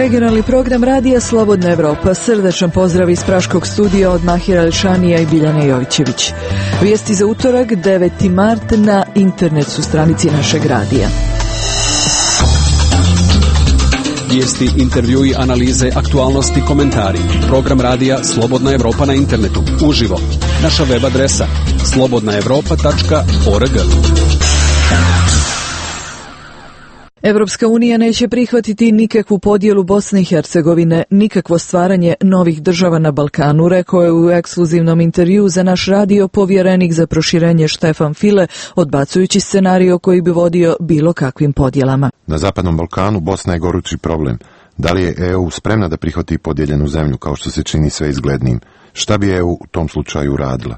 regionalni program radija Slobodna Evropa. Srdečan pozdrav iz Praškog studija od Mahira Elšanija i Biljane Jovićević. Vijesti za utorak, 9. mart, na internet stranici našeg radija. Vijesti, intervjui, analize, aktualnosti, komentari. Program radija Slobodna Evropa na internetu. Uživo. Naša web adresa slobodnaevropa.org. Evropska unija neće prihvatiti nikakvu podjelu Bosne i Hercegovine, nikakvo stvaranje novih država na Balkanu, rekao je u ekskluzivnom intervjuu za naš radio povjerenik za proširenje Štefan File, odbacujući scenario koji bi vodio bilo kakvim podjelama. Na Zapadnom Balkanu Bosna je gorući problem. Da li je EU spremna da prihvati podijeljenu zemlju kao što se čini sve izglednim? Šta bi EU u tom slučaju radila?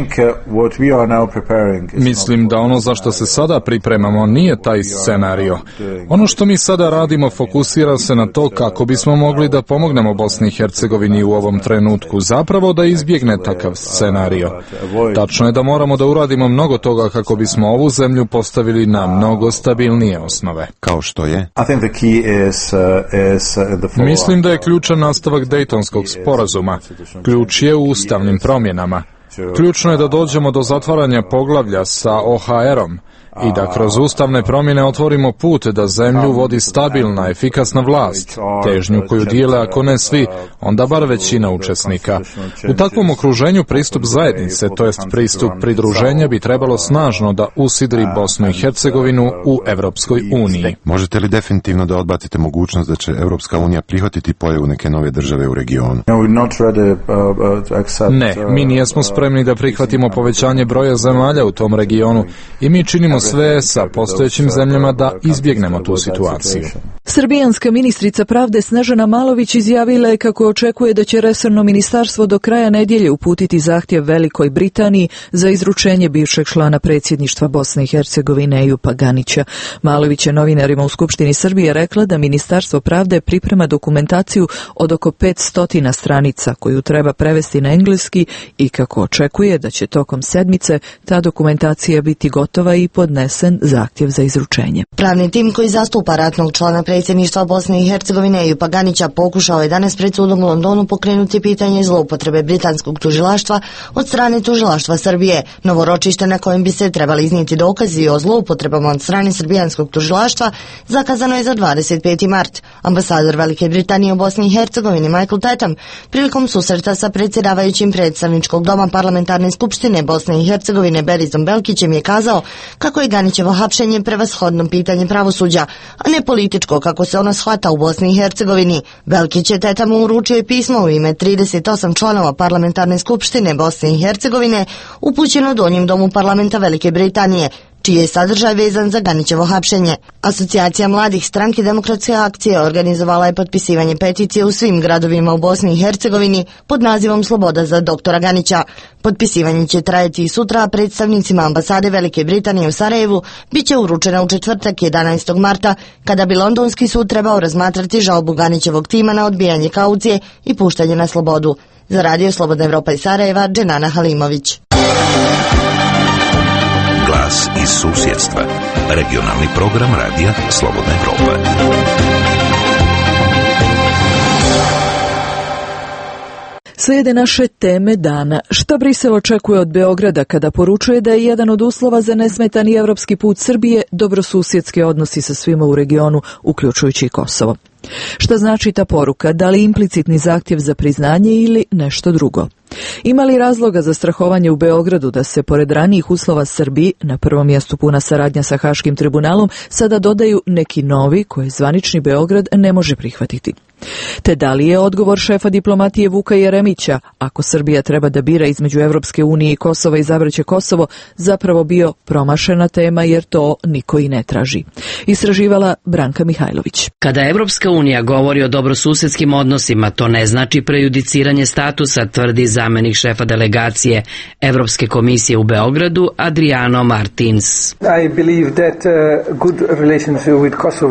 Mislim da ono za što se sada pripremamo nije taj scenario. Ono što mi sada radimo fokusira se na to kako bismo mogli da pomognemo Bosni i Hercegovini u ovom trenutku, zapravo da izbjegne takav scenario. Tačno je da moramo da uradimo mnogo toga kako bismo ovu zemlju postavili na mnogo stabilnije osnove. Kao što je? Mislim da je ključan nastavak Dejtonskog sporazuma. Ključ je u ustavnim promjenama. Ključno je da dođemo do zatvaranja poglavlja sa OHR-om i da kroz ustavne promjene otvorimo put da zemlju vodi stabilna, efikasna vlast, težnju koju dijele, ako ne svi, onda bar većina učesnika. U takvom okruženju pristup zajednice, to jest pristup pridruženja, bi trebalo snažno da usidri Bosnu i Hercegovinu u Evropskoj uniji. Možete li definitivno da odbacite mogućnost da će Evropska unija prihvatiti pojavu neke nove države u regionu? Ne, mi nijesmo spremni da prihvatimo povećanje broja zemalja u tom regionu i mi činimo sve sa postojećim zemljama da izbjegnemo tu situaciju. Srbijanska ministrica pravde Snežana Malović izjavila je kako očekuje da će resorno ministarstvo do kraja nedjelje uputiti zahtjev Velikoj Britaniji za izručenje bivšeg člana predsjedništva Bosne i Hercegovine Ejupa Ganića. Malović je novinarima u Skupštini Srbije rekla da Ministarstvo pravde priprema dokumentaciju od oko 500 stranica koju treba prevesti na engleski i kako očekuje da će tokom sedmice ta dokumentacija biti gotova i podnesen zahtjev za izručenje. Pravni tim koji zastupa ratnog člana predsjedništva Bosne i Hercegovine Ejupa Ganića pokušao je danas pred sudom u Londonu pokrenuti pitanje zloupotrebe britanskog tužilaštva od strane tužilaštva Srbije. Novo ročište na kojem bi se trebali iznijeti dokazi o zloupotrebama od strane srbijanskog tužilaštva zakazano je za 25. mart. Ambasador Velike Britanije u Bosni i Hercegovini Michael Tatham prilikom susreta sa predsjedavajućim predstavničkog doma parlamentarne skupštine Bosne i Hercegovine Berizom Belkićem je kazao kako je Ganićevo hapšenje prevashodno pitanje pravosuđa, a ne političko kako se ono shvata u Bosni i Hercegovini. Belkić je Tetamu uručio pismo u ime 38 članova parlamentarne skupštine Bosne i Hercegovine upućeno Donjem domu parlamenta Velike Britanije, čiji je sadržaj vezan za Ganićevo hapšenje. Asocijacija mladih Stranke demokratske akcije organizovala je potpisivanje peticije u svim gradovima u Bosni i Hercegovini pod nazivom Sloboda za doktora Ganića. Potpisivanje će trajati i sutra, a predstavnicima ambasade Velike Britanije u Sarajevu biće uručena u četvrtak 11. marta, kada bi londonski sud trebao razmatrati žalbu Ganićevog tima na odbijanje kaucije i puštanje na slobodu. Za radio Slobodna Evropa iz Sarajeva, Dženana Halimović. Glas iz susjedstva. Regionalni program radija Slobodna Evropa. Slijede naše teme dana. Šta Brisel očekuje od Beograda kada poručuje da je jedan od uslova za nesmetani evropski put Srbije dobrosusjedske odnosi sa svima u regionu, uključujući i Kosovo? Šta znači ta poruka? Da li implicitni zahtjev za priznanje ili nešto drugo? Ima li razloga za strahovanje u Beogradu da se pored ranijih uslova Srbiji, na prvom mjestu puna saradnja sa Haškim tribunalom, sada dodaju neki novi koje zvanični Beograd ne može prihvatiti? Te da li je odgovor šefa diplomatije Vuka Jeremića, ako Srbija treba da bira između Evropske unije i Kosova, izabraće Kosovo, zapravo bio promašena tema jer to niko i ne traži? Istraživala Branka Mihajlović. Kada Evropska unija govori o dobrosusedskim odnosima, to ne znači prejudiciranje statusa, tvrdi zamjenik šefa delegacije Evropske komisije u Beogradu Adriano Martins. I believe that good relations with Kosovo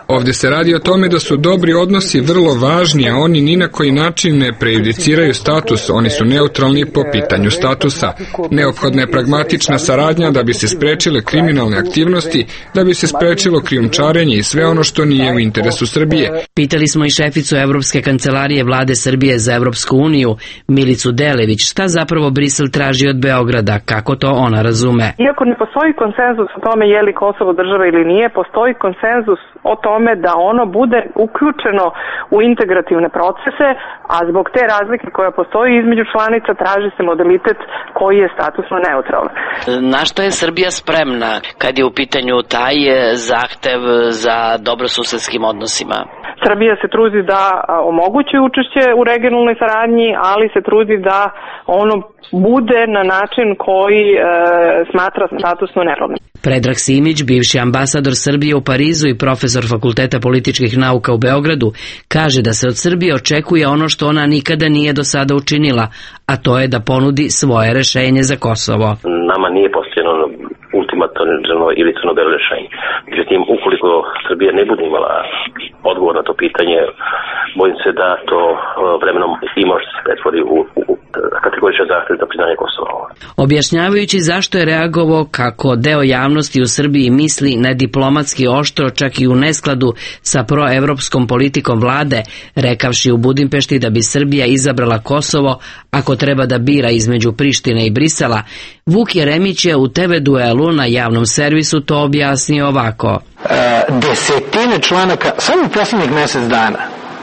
Ovdje se radi o tome da su dobri odnosi vrlo važni, a oni ni na koji način ne prejudiciraju status, oni su neutralni po pitanju statusa. Neophodna je pragmatična saradnja da bi se sprečile kriminalne aktivnosti, da bi se sprečilo krijumčarenje i sve ono što nije u interesu Srbije. Pitali smo i šeficu Evropske kancelarije Vlade Srbije za Evropsku uniju, Milicu Delević, šta zapravo Brisel traži od Beograda, kako to ona razume. Iako ne postoji konsenzus o tome je li Kosovo država ili nije, postoji konsenzus o tome da ono bude uključeno u integrativne procese, a zbog te razlike koja postoji između članica traži se modalitet koji je statusno neutralan. Na što je Srbija spremna kad je u pitanju taj zahtev za dobrosusedskim odnosima? Srbija se trudi da omogući učešće u regionalnoj saradnji, ali se trudi da ono bude na način koji smatra statusno neutralnim. Predrag Simić, bivši ambasador Srbije u Parizu i profesor Fakulteta političkih nauka u Beogradu, kaže da se od Srbije očekuje ono što ona nikada nije do sada učinila, a to je da ponudi svoje rešenje za Kosovo. Nama nije postavljeno ultimativno ili crno-belo rešenje. Međutim, ukoliko Srbija ne bude imala odgovor na to pitanje, bojim se da to vremenom i može se pretvori u kategoričan zahtev za priznanje Kosova. Objašnjavajući zašto je reagovao kako deo javnosti u Srbiji misli nediplomatski oštro, čak i u neskladu sa proevropskom politikom vlade, rekavši u Budimpešti da bi Srbija izabrala Kosovo ako treba da bira između Prištine i Brisela, Vuk Jeremić je u TV duelu na javnom servisu to objasnio ovako. Desetine članaka samo u posljednjih mjesec dana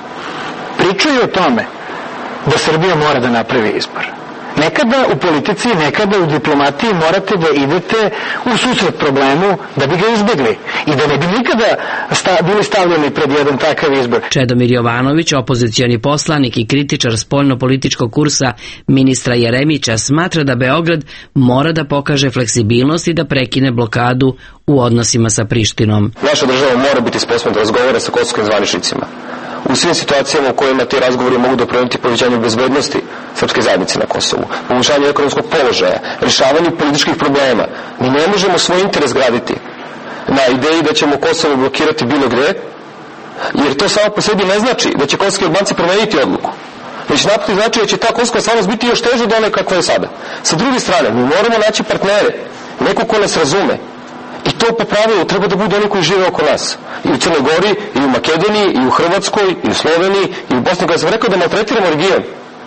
pričaju o tome da Srbija mora da napravi izbor. Nekada u politici, nekada u diplomatiji morate da idete u susret problemu da bi ga izbjegli i da ne bi nikada bili stavljeni pred jedan takav izbor. Čedomir Jovanović, opozicioni poslanik i kritičar spoljno-političkog kursa ministra Jeremića, smatra da Beograd mora da pokaže fleksibilnost i da prekine blokadu u odnosima sa Prištinom. Naša država mora biti sposobna da razgovara sa kosovskim zvaničnicima. U svim situacijama u kojima ti razgovori mogu doprinijeti povećanju bezbednosti srpske zajednice na Kosovu, poboljšanju ekonomskog položaja, rješavanju političkih problema. Mi ne možemo svoj interes graditi na ideji da ćemo Kosovo blokirati bilo gdje, jer to samo po sebi ne znači da će kosovski Albanci promeniti odluku. Već naprotiv znači da će ta kosovska stvarnost biti još teža od one kakva je sada. Sa druge strane, mi moramo naći partnere, neko ko nas razume. I to po pravilu treba da budu oni koji žive oko nas. I u Crnoj Gori, i u Makedoniji, i u Hrvatskoj, i u Sloveniji, i u Bosni. Kada sam rekao da maltretiramo region,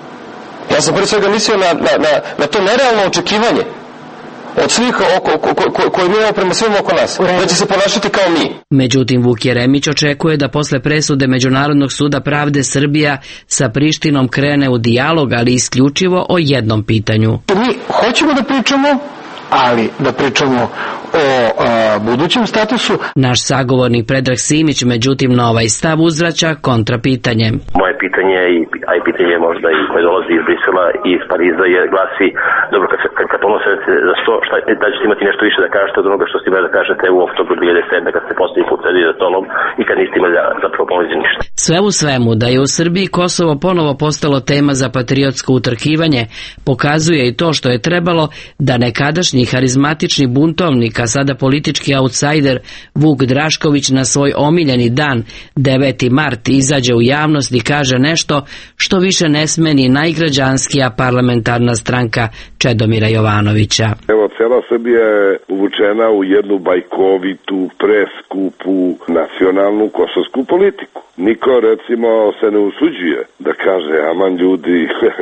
ja sam prvo svega mislio na to nerealno očekivanje od svih koji mi imamo prema svim oko nas, da će se ponašati kao mi. Međutim, Vuk Jeremić očekuje da posle presude Međunarodnog suda pravde Srbija sa Prištinom krene u dijalog, ali isključivo o jednom pitanju. Mi hoćemo da pričamo, ali da pričamo o budućem statusu. Naš sagovornik Predrag Simić, međutim, na ovaj stav uzvraća kontrapitanjem. Moje pitanje, a i pitanje možda i koje dolazi iz Brisela i iz Pariza, je glasi, dobro, kad ponosite za sto, da ćete imati nešto više da kažete od onoga što ste imali da kažete u oktobru 2007. kad ste posljednji put sedili za stolom i kad niste imali zapravo pomoći ništa. Sve u svemu, da je u Srbiji Kosovo ponovo postalo tema za patriotsko utrkivanje, pokazuje i to što je trebalo da nekadašnji harizmatični buntovnik, a sada politički outsider Vuk Drašković na svoj omiljeni dan, 9. mart, izađe u javnost i kaže nešto što više ne sme ni najgrađanskija parlamentarna stranka Čedomira Jovanovića. Evo, cela Srbija je uvučena u jednu bajkovitu, preskupu nacionalnu kosovsku politiku. Niko, recimo, se ne usuđuje da kaže, aman ljudi,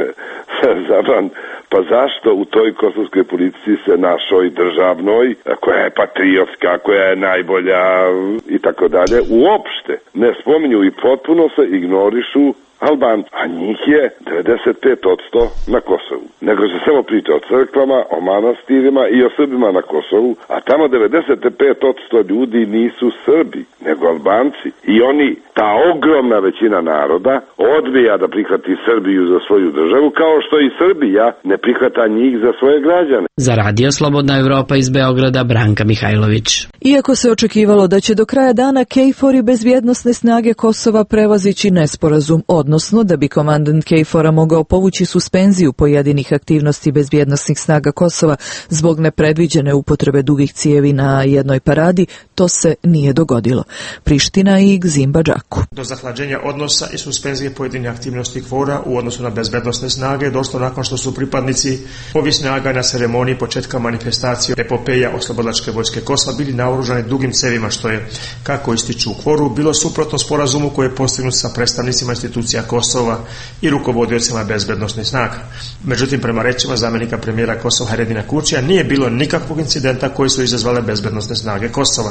zaman, pa zašto u toj kosovskoj politici se našoj državnoj, koja je patriotska, koja je najbolja i tako dalje, uopšte ne spominju i potpuno se ignorišu Albanci, a njih je 95% na Kosovu. Nego se samo priča o crkvama, o manastirima i o Srbima na Kosovu, a tamo 95% ljudi nisu Srbi, nego Albanci. I oni, ta ogromna većina naroda, odbija da prihvati Srbiju za svoju državu, kao što i Srbija ne prihvata njih za svoje građane. Za Radio Slobodna Evropa iz Beograda, Branka Mihajlović. Iako se očekivalo da će do kraja dana KFOR i bezbjednosne snage Kosova prevazići nesporazum, odnosno da bi komandant KFOR-a mogao povući suspenziju pojedinih aktivnosti bezbjednosnih snaga Kosova zbog nepredviđene upotrebe dugih cijevi na jednoj paradi, to se nije dogodilo. Priština i Gzimba Džaku. Do zahlađenja odnosa i suspenzije pojedinih aktivnosti KFOR-a u odnosu na bezbednosne snage došlo nakon što su pripadnici ovih snaga na ceremoniji početka manifestacije epopeja Oslobodilačke vojske Kosova bili naoružani dugim cevima, što je, kako ističu u KFOR-u, bilo suprotno sporazumu koji je postignut sa predstavnicima institucija Kosova i rukovodiocima bezbednosnih snaga. Međutim, prema rečima zamjenika premijera Kosova Haredina Kurtija, nije bilo nikakvog incidenta koji su izazvale bezbednosne snage Kosova.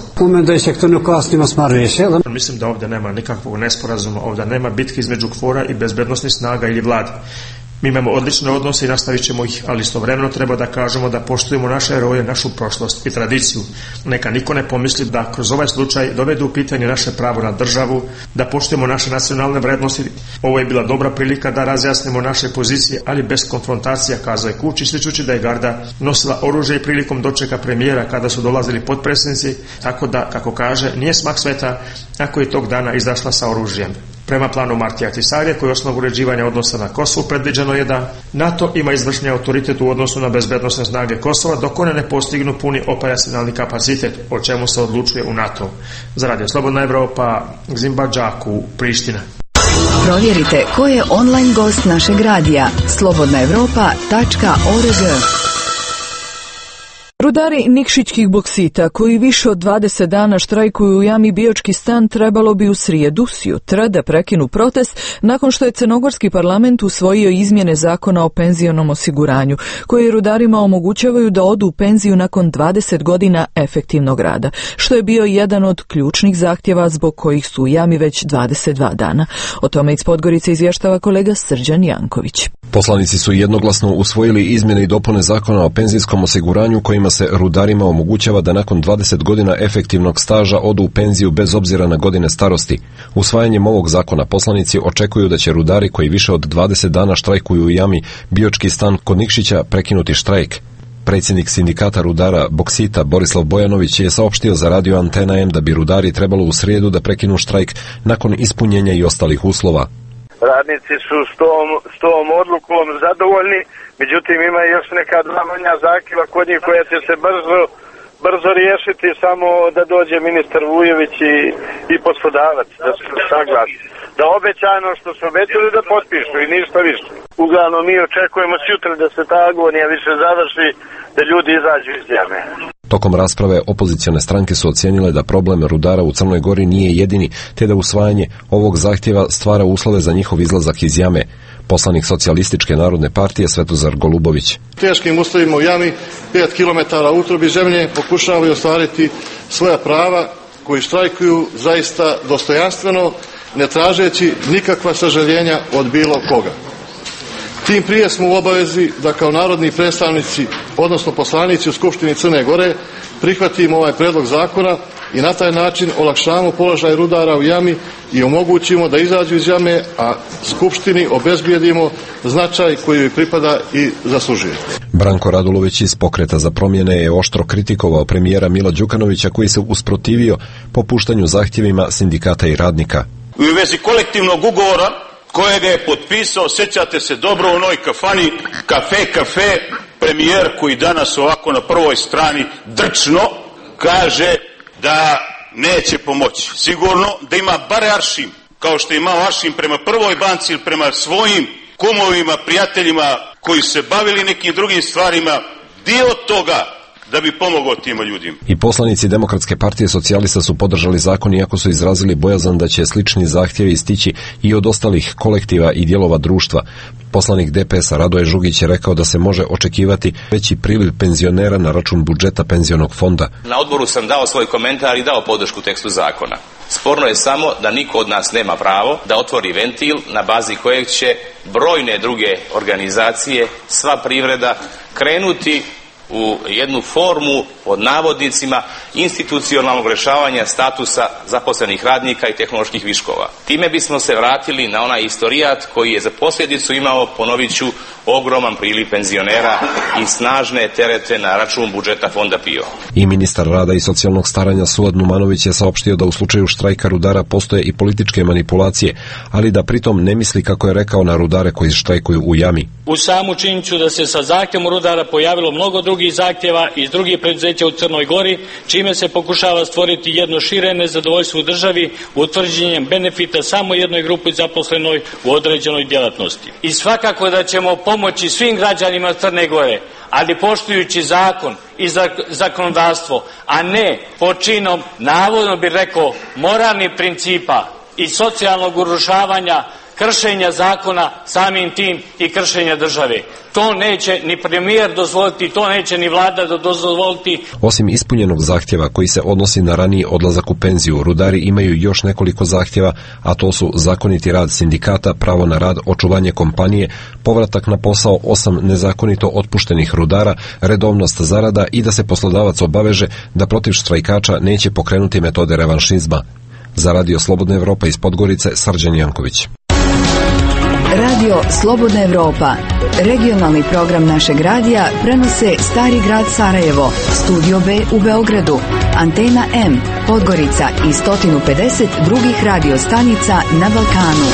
Mislim da ovdje nema nikakvog nesporazuma, ovdje nema bitke između KFOR-a i bezbednosnih snaga ili vlade. Mi imamo odlične odnose i nastavit ćemo ih, ali istovremeno treba da kažemo da poštujemo naše heroje, našu prošlost i tradiciju. Neka niko ne pomisli da kroz ovaj slučaj dovede u pitanje naše pravo na državu, da poštujemo naše nacionalne vrednosti. Ovo je bila dobra prilika da razjasnimo naše pozicije, ali bez konfrontacija, kazao je Kurti, ističući da je garda nosila oružje i prilikom dočeka premijera kada su dolazili potpredsjednici, tako da, kako kaže, nije smak sveta ako je tog dana izašla sa oružjem. Prema planu Martija Ahtisarija, koji je osnov uređivanja odnosa na Kosovu, predviđeno je da NATO ima izvršni autoritet u odnosu na bezbednosne snage Kosova dok one ne postignu puni operacionalni kapacitet, o čemu se odlučuje u NATO. Za Radio Slobodna Evropa, Gzimba Džaku, Priština. Provjerite ko je online gost našeg radija slobodnaevropa.org. Rudari Nikšićkih boksita, koji više od 20 dana štrajkuju u jami Biočki stan, trebalo bi u srijedu sutra da prekinu protest nakon što je crnogorski parlament usvojio izmjene zakona o penzionom osiguranju, koji rudarima omogućavaju da odu u penziju nakon 20 godina efektivnog rada, što je bio jedan od ključnih zahtjeva zbog kojih su u jami već 22 dana. O tome iz Podgorice izvještava kolega Srđan Janković. Poslanici su jednoglasno usvojili izmjene i dopune zakona o penzijskom osiguranju kojima se rudarima omogućava da nakon 20 godina efektivnog staža odu u penziju bez obzira na godine starosti. Usvajanjem ovog zakona poslanici očekuju da će rudari koji više od 20 dana štrajkuju u jami Biočki stan kod Nikšića prekinuti štrajk. Predsjednik sindikata rudara Boksita Borislav Bojanović je saopštio za radio Antena M da bi rudari trebalo u srijedu da prekinu štrajk nakon ispunjenja i ostalih uslova. Radnici su s tom odlukom zadovoljni, međutim ima još neka dva manja zahtjeva kod njih koja će se brzo riješiti, samo da dođe ministar Vujović i poslodavac, da se saglasi. Da obećano što su obećali da potpišu i ništa više. Uglavnom mi očekujemo sutra da se ta agonija više završi, da ljudi izađu iz jame. Tokom rasprave opozicione stranke su ocijenile da problem rudara u Crnoj Gori nije jedini, te da usvajanje ovog zahtjeva stvara uslove za njihov izlazak iz jame. Poslanik Socijalističke narodne partije Svetozar Golubović. Teškim uslovima u jami 5 km u utrobi zemlje pokušavaju ostvariti svoja prava koji štrajkuju zaista dostojanstveno, ne tražeći nikakva sažaljenja od bilo koga. Tim prije smo u obavezi da kao narodni predstavnici, odnosno poslanici u Skupštini Crne Gore, prihvatimo ovaj predlog zakona i na taj način olakšamo položaj rudara u jami i omogućimo da izađu iz jame, a Skupštini obezbijedimo značaj koji joj pripada i zaslužuje. Branko Radulović iz Pokreta za promjene je oštro kritikovao premijera Mila Đukanovića koji se usprotivio popuštanju zahtjevima sindikata i radnika. U vezi kolektivnog ugovora kojega je potpisao, sjećate se dobro, u onoj kafani, kafe, premijer koji danas ovako na prvoj strani drčno kaže da neće pomoći. Sigurno da ima bare aršim, kao što je imao aršim prema prvoj banci ili prema svojim kumovima, prijateljima koji se bavili nekim drugim stvarima, dio toga da bi pomogao tim ljudima. I poslanici Demokratske partije socijalista su podržali zakon iako su izrazili bojazan da će slični zahtjevi stići i od ostalih kolektiva i dijelova društva. Poslanik DPS-a Radoje Žugić je rekao da se može očekivati veći priliv penzionera na račun budžeta penzionog fonda. Na odboru sam dao svoj komentar i dao podršku tekstu zakona. Sporno je samo da niko od nas nema pravo da otvori ventil na bazi kojeg će brojne druge organizacije, sva privreda krenuti u jednu formu pod navodnicima institucionalnog rješavanja statusa zaposlenih radnika i tehnoloških viškova. Time bismo se vratili na onaj istorijat koji je za posljedicu imao, ponovit ću, ogroman priliv penzionera i snažne terete na račun budžeta Fonda PIO. I ministar rada i socijalnog staranja Suad Numanović je saopštio da u slučaju štrajka rudara postoje i političke manipulacije, ali da pritom ne misli, kako je rekao, na rudare koji štrajkuju u jami. U samu činjenicu da se sa zahtjevom rudara pojavilo mnogo drugih zahtjeva iz drugih preduzeća u Crnoj Gori, čime se pokušava stvoriti jedno šire nezadovoljstvo u državi utvrđenjem benefita samo jednoj grupi zaposlenoj u određenoj djelatnosti. I svakako da ćemo pomoći svim građanima Crne Gore, ali poštujući zakon i zakonodavstvo, a ne počinom, navodno bih rekao, moralnih principa i socijalnog urušavanja, kršenja zakona, samim tim i kršenja države. To neće ni premijer dozvoliti, to neće ni vlada dozvoliti. Osim ispunjenog zahtjeva koji se odnosi na raniji odlazak u penziju, rudari imaju još nekoliko zahtjeva, a to su zakoniti rad sindikata, pravo na rad, očuvanje kompanije, povratak na posao 8 nezakonito otpuštenih rudara, redovnost zarada i da se poslodavac obaveže da protiv štrajkača neće pokrenuti metode revanšizma. Za Radio Slobodna Evropa iz Podgorice, Srđan Janković. Radio Slobodna Evropa, regionalni program našeg radija, prenose Stari grad Sarajevo, Studio B u Beogradu, Antena M, Podgorica i 150 drugih radio stanica na Balkanu.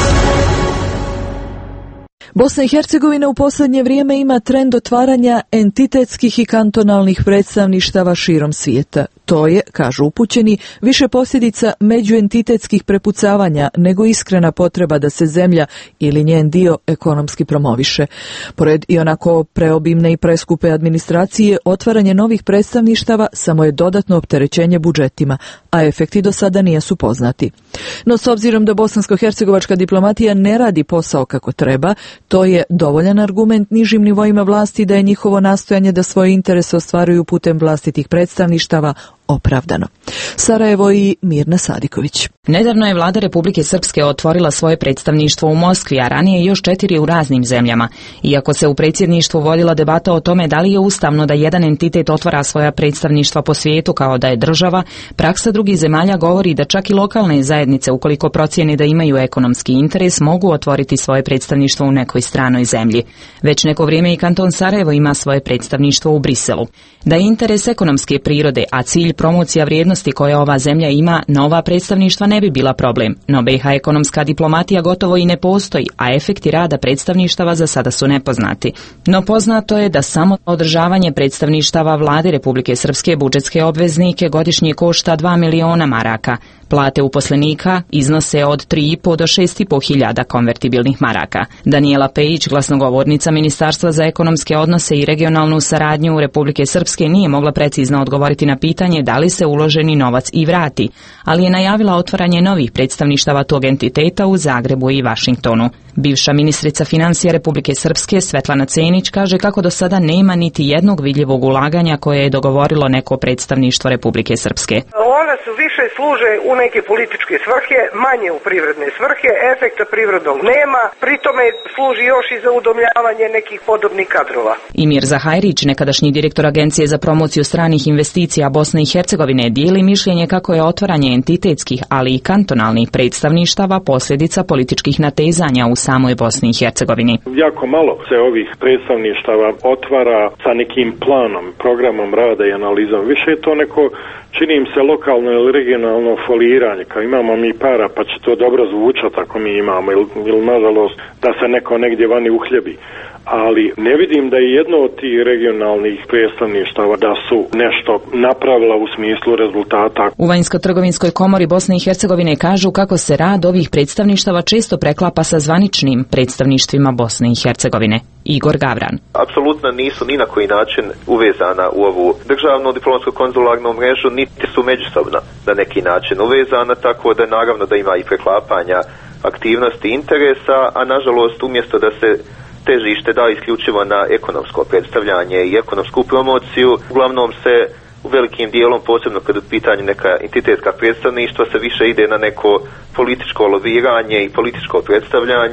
Bosna i Hercegovina u posljednje vrijeme ima trend otvaranja entitetskih i kantonalnih predstavništava širom svijeta. To je, kažu upućeni, više posljedica međuentitetskih prepucavanja nego iskrena potreba da se zemlja ili njen dio ekonomski promoviše. Pored i onako preobimne i preskupe administracije, otvaranje novih predstavništava samo je dodatno opterećenje budžetima, a efekti do sada nisu poznati. No s obzirom da bosansko-hercegovačka diplomatija ne radi posao kako treba, to je dovoljan argument nižim nivoima vlasti da je njihovo nastojanje da svoje interese ostvaruju putem vlastitih predstavništava opravdano. Sarajevo i Mirna Sadiković. Nedavno je vlada Republike Srpske otvorila svoje predstavništvo u Moskvi, a ranije još 4 u raznim zemljama. Iako se u predsjedništvu vodila debata o tome da li je ustavno da jedan entitet otvara svoja predstavništva po svijetu kao da je država, praksa drugih zemalja govori da čak i lokalne zajednice, ukoliko procijene da imaju ekonomski interes, mogu otvoriti svoje predstavništvo u nekoj stranoj zemlji. Već neko vrijeme i kanton Sarajevo ima svoje predstavništvo u Briselu. Da je interes ekonomske prirode, a cilj promocija vrijednosti koje ova zemlja ima, nova predstavništva ne bi bila problem. No BiH ekonomska diplomatija gotovo i ne postoji, a efekti rada predstavništava za sada su nepoznati. No poznato je da samo održavanje predstavništava vlade Republike Srpske budžetske obveznike godišnje košta 2 miliona maraka. Plate uposlenika iznose od 3,5 do 6,5 hiljada konvertibilnih maraka. Daniela Pejić, glasnogovornica Ministarstva za ekonomske odnose i regionalnu saradnju Republike Srpske, nije mogla precizno odgovoriti na pitanje da li se uloženi novac i vrati, ali je najavila otvaranje novih predstavništava tog entiteta u Zagrebu i Vašingtonu. Bivša ministrica financija Republike Srpske Svetlana Cenić kaže kako do sada nema niti jednog vidljivog ulaganja koje je dogovorilo neko predstavništvo Republike Srpske. Ona su više služe u neke političke svrhe, manje u privredne svrhe, efekta privrednog nema, pritome služi još i za udomljavanje nekih podobnih kadrova. Imir Zahajrić, nekadašnji direktor Agencije za promociju stranih investicija Bosne i Hercegovine, dijeli mišljenje kako je otvaranje entitetskih, ali i kantonalnih predstavništava posljedica političkih natezanja u samoj Bosni i Hercegovini. Jako malo se ovih predstavništava otvara sa nekim planom, programom rada i analizom. Više je to neko, čini im se, lokalno ili regionalno foliranje, kao imamo mi para pa će to dobro zvučati ako mi imamo, ili nažalost da se neko negdje vani uhljebi. Ali ne vidim da je jedno od tih regionalnih predstavništava da su nešto napravila u smislu rezultata. U Vanjsko-trgovinskoj komori Bosne i Hercegovine kažu kako se rad ovih predstavništava često preklapa sa zvaničnim predstavništvima Bosne i Hercegovine. Igor Gavran. Apsolutno nisu ni na koji način uvezana u ovu državnu diplomatsko-konzularnu mrežu, niti su međusobno na neki način uvezana, tako da naravno da ima i preklapanja aktivnosti interesa, a nažalost umjesto da se težište da isključivo na ekonomsko predstavljanje i ekonomsku promociju, uglavnom se u velikim dijelom, posebno kad u pitanju neka entitetska predstavništva, se više ide na neko političko lobiranje i političko predstavljanje,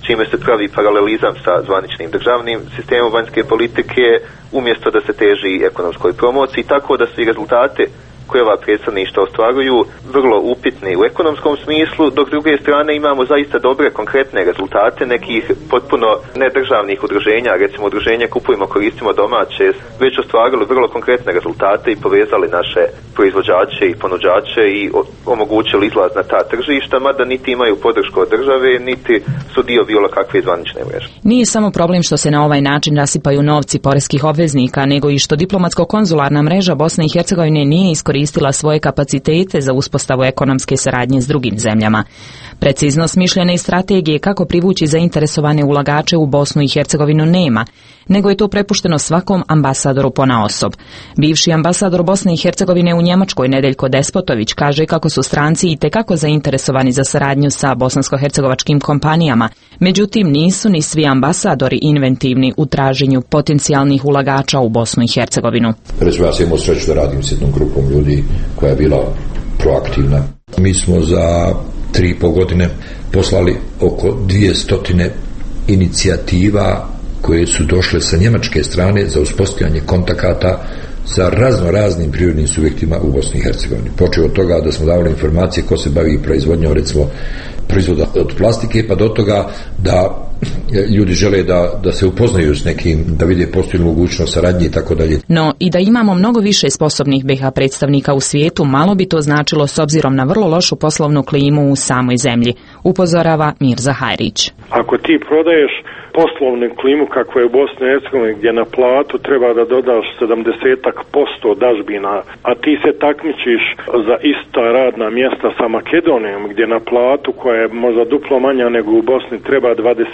čime se pravi paralelizam sa zvaničnim državnim sistemom vanjske politike, umjesto da se teži ekonomskoj promociji, tako da su i rezultate koje ova predstavništva ostvaruju vrlo upitni u ekonomskom smislu, dok s druge strane imamo zaista dobre konkretne rezultate nekih potpuno nedržavnih udruženja, recimo udruženja Kupujmo, koristimo domaće, već ostvarili vrlo konkretne rezultate i povezali naše proizvođače i ponuđače i omogućili izlaz na ta tržišta, mada niti imaju podršku od države, niti su dio bilo kakve zvanične mreže. Nije samo problem što se na ovaj način rasipaju novci poreskih obveznika, nego i što diplomatsko-konzularna mreža Bosne i Hercegovine nije iskoristila svoje kapacitete za uspostavu ekonomske saradnje s drugim zemljama. Precizno smišljene strategije kako privući zainteresovane ulagače u Bosnu i Hercegovinu nema, nego je to prepušteno svakom ambasadoru ponaosob. Bivši ambasador Bosne i Hercegovine u Njemačkoj Nedeljko Despotović kaže kako su stranci itekako zainteresovani za saradnju sa bosansko-hercegovačkim kompanijama, međutim nisu ni svi ambasadori inventivni u traženju potencijalnih ulagača u Bosnu i Hercegovinu. Recimo, ja sam imao sreću da radim s jednom grupom ljudi koja je bila proaktivna. Mi smo za 3,5 godine poslali oko 200 inicijativa koje su došle sa njemačke strane za uspostavljanje kontakata sa raznim prirodnim subjektima u Bosni i Hercegovini. Počeo od toga da smo davali informacije ko se bavi proizvodnjom, recimo proizvoda od plastike, pa do toga da ljudi žele da se upoznaju s nekim, da vide postoji mogućnost saradnje i tako dalje. No i da imamo mnogo više sposobnih BiH predstavnika u svijetu, malo bi to značilo s obzirom na vrlo lošu poslovnu klimu u samoj zemlji, upozorava Mirza Hajrić. Ako ti prodaješ poslovnu klimu kakva je u Bosni i Hercegovini, gdje na platu treba da dodaš 70% dažbina, a ti se takmičiš za ista radna mjesta sa Makedonijom, gdje na platu koja je možda duplo manja nego u Bosni treba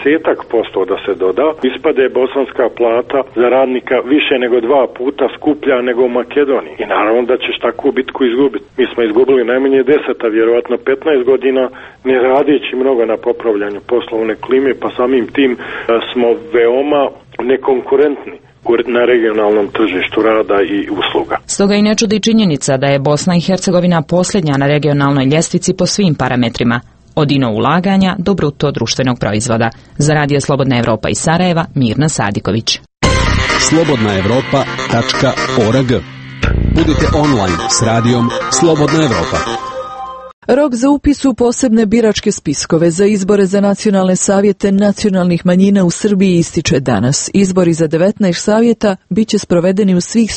20% da se doda, ispade bosanska plata za radnika više nego 2 puta skuplja nego u Makedoniji. I naravno da ćeš takvu bitku izgubiti. Mi smo izgubili najmanje 10, a vjerojatno 15 godina ne radeći mnogo na popravljanju poslovne klime, pa samim tim smo veoma nekonkurentni na regionalnom tržištu rada i usluga. Stoga i ne čudi činjenica da je Bosna i Hercegovina posljednja na regionalnoj ljestvici po svim parametrima, od ino ulaganja do bruto društvenog proizvoda. Za Radio Slobodna Evropa iz Sarajeva, Mirna Sadiković. slobodnaevropa.org. Budite online s radijom Slobodna Evropa. Rok za upis u posebne biračke spiskove za izbore za nacionalne savjete nacionalnih manjina u Srbiji ističe danas. Izbori za 19 savjeta bit će sprovedeni u svih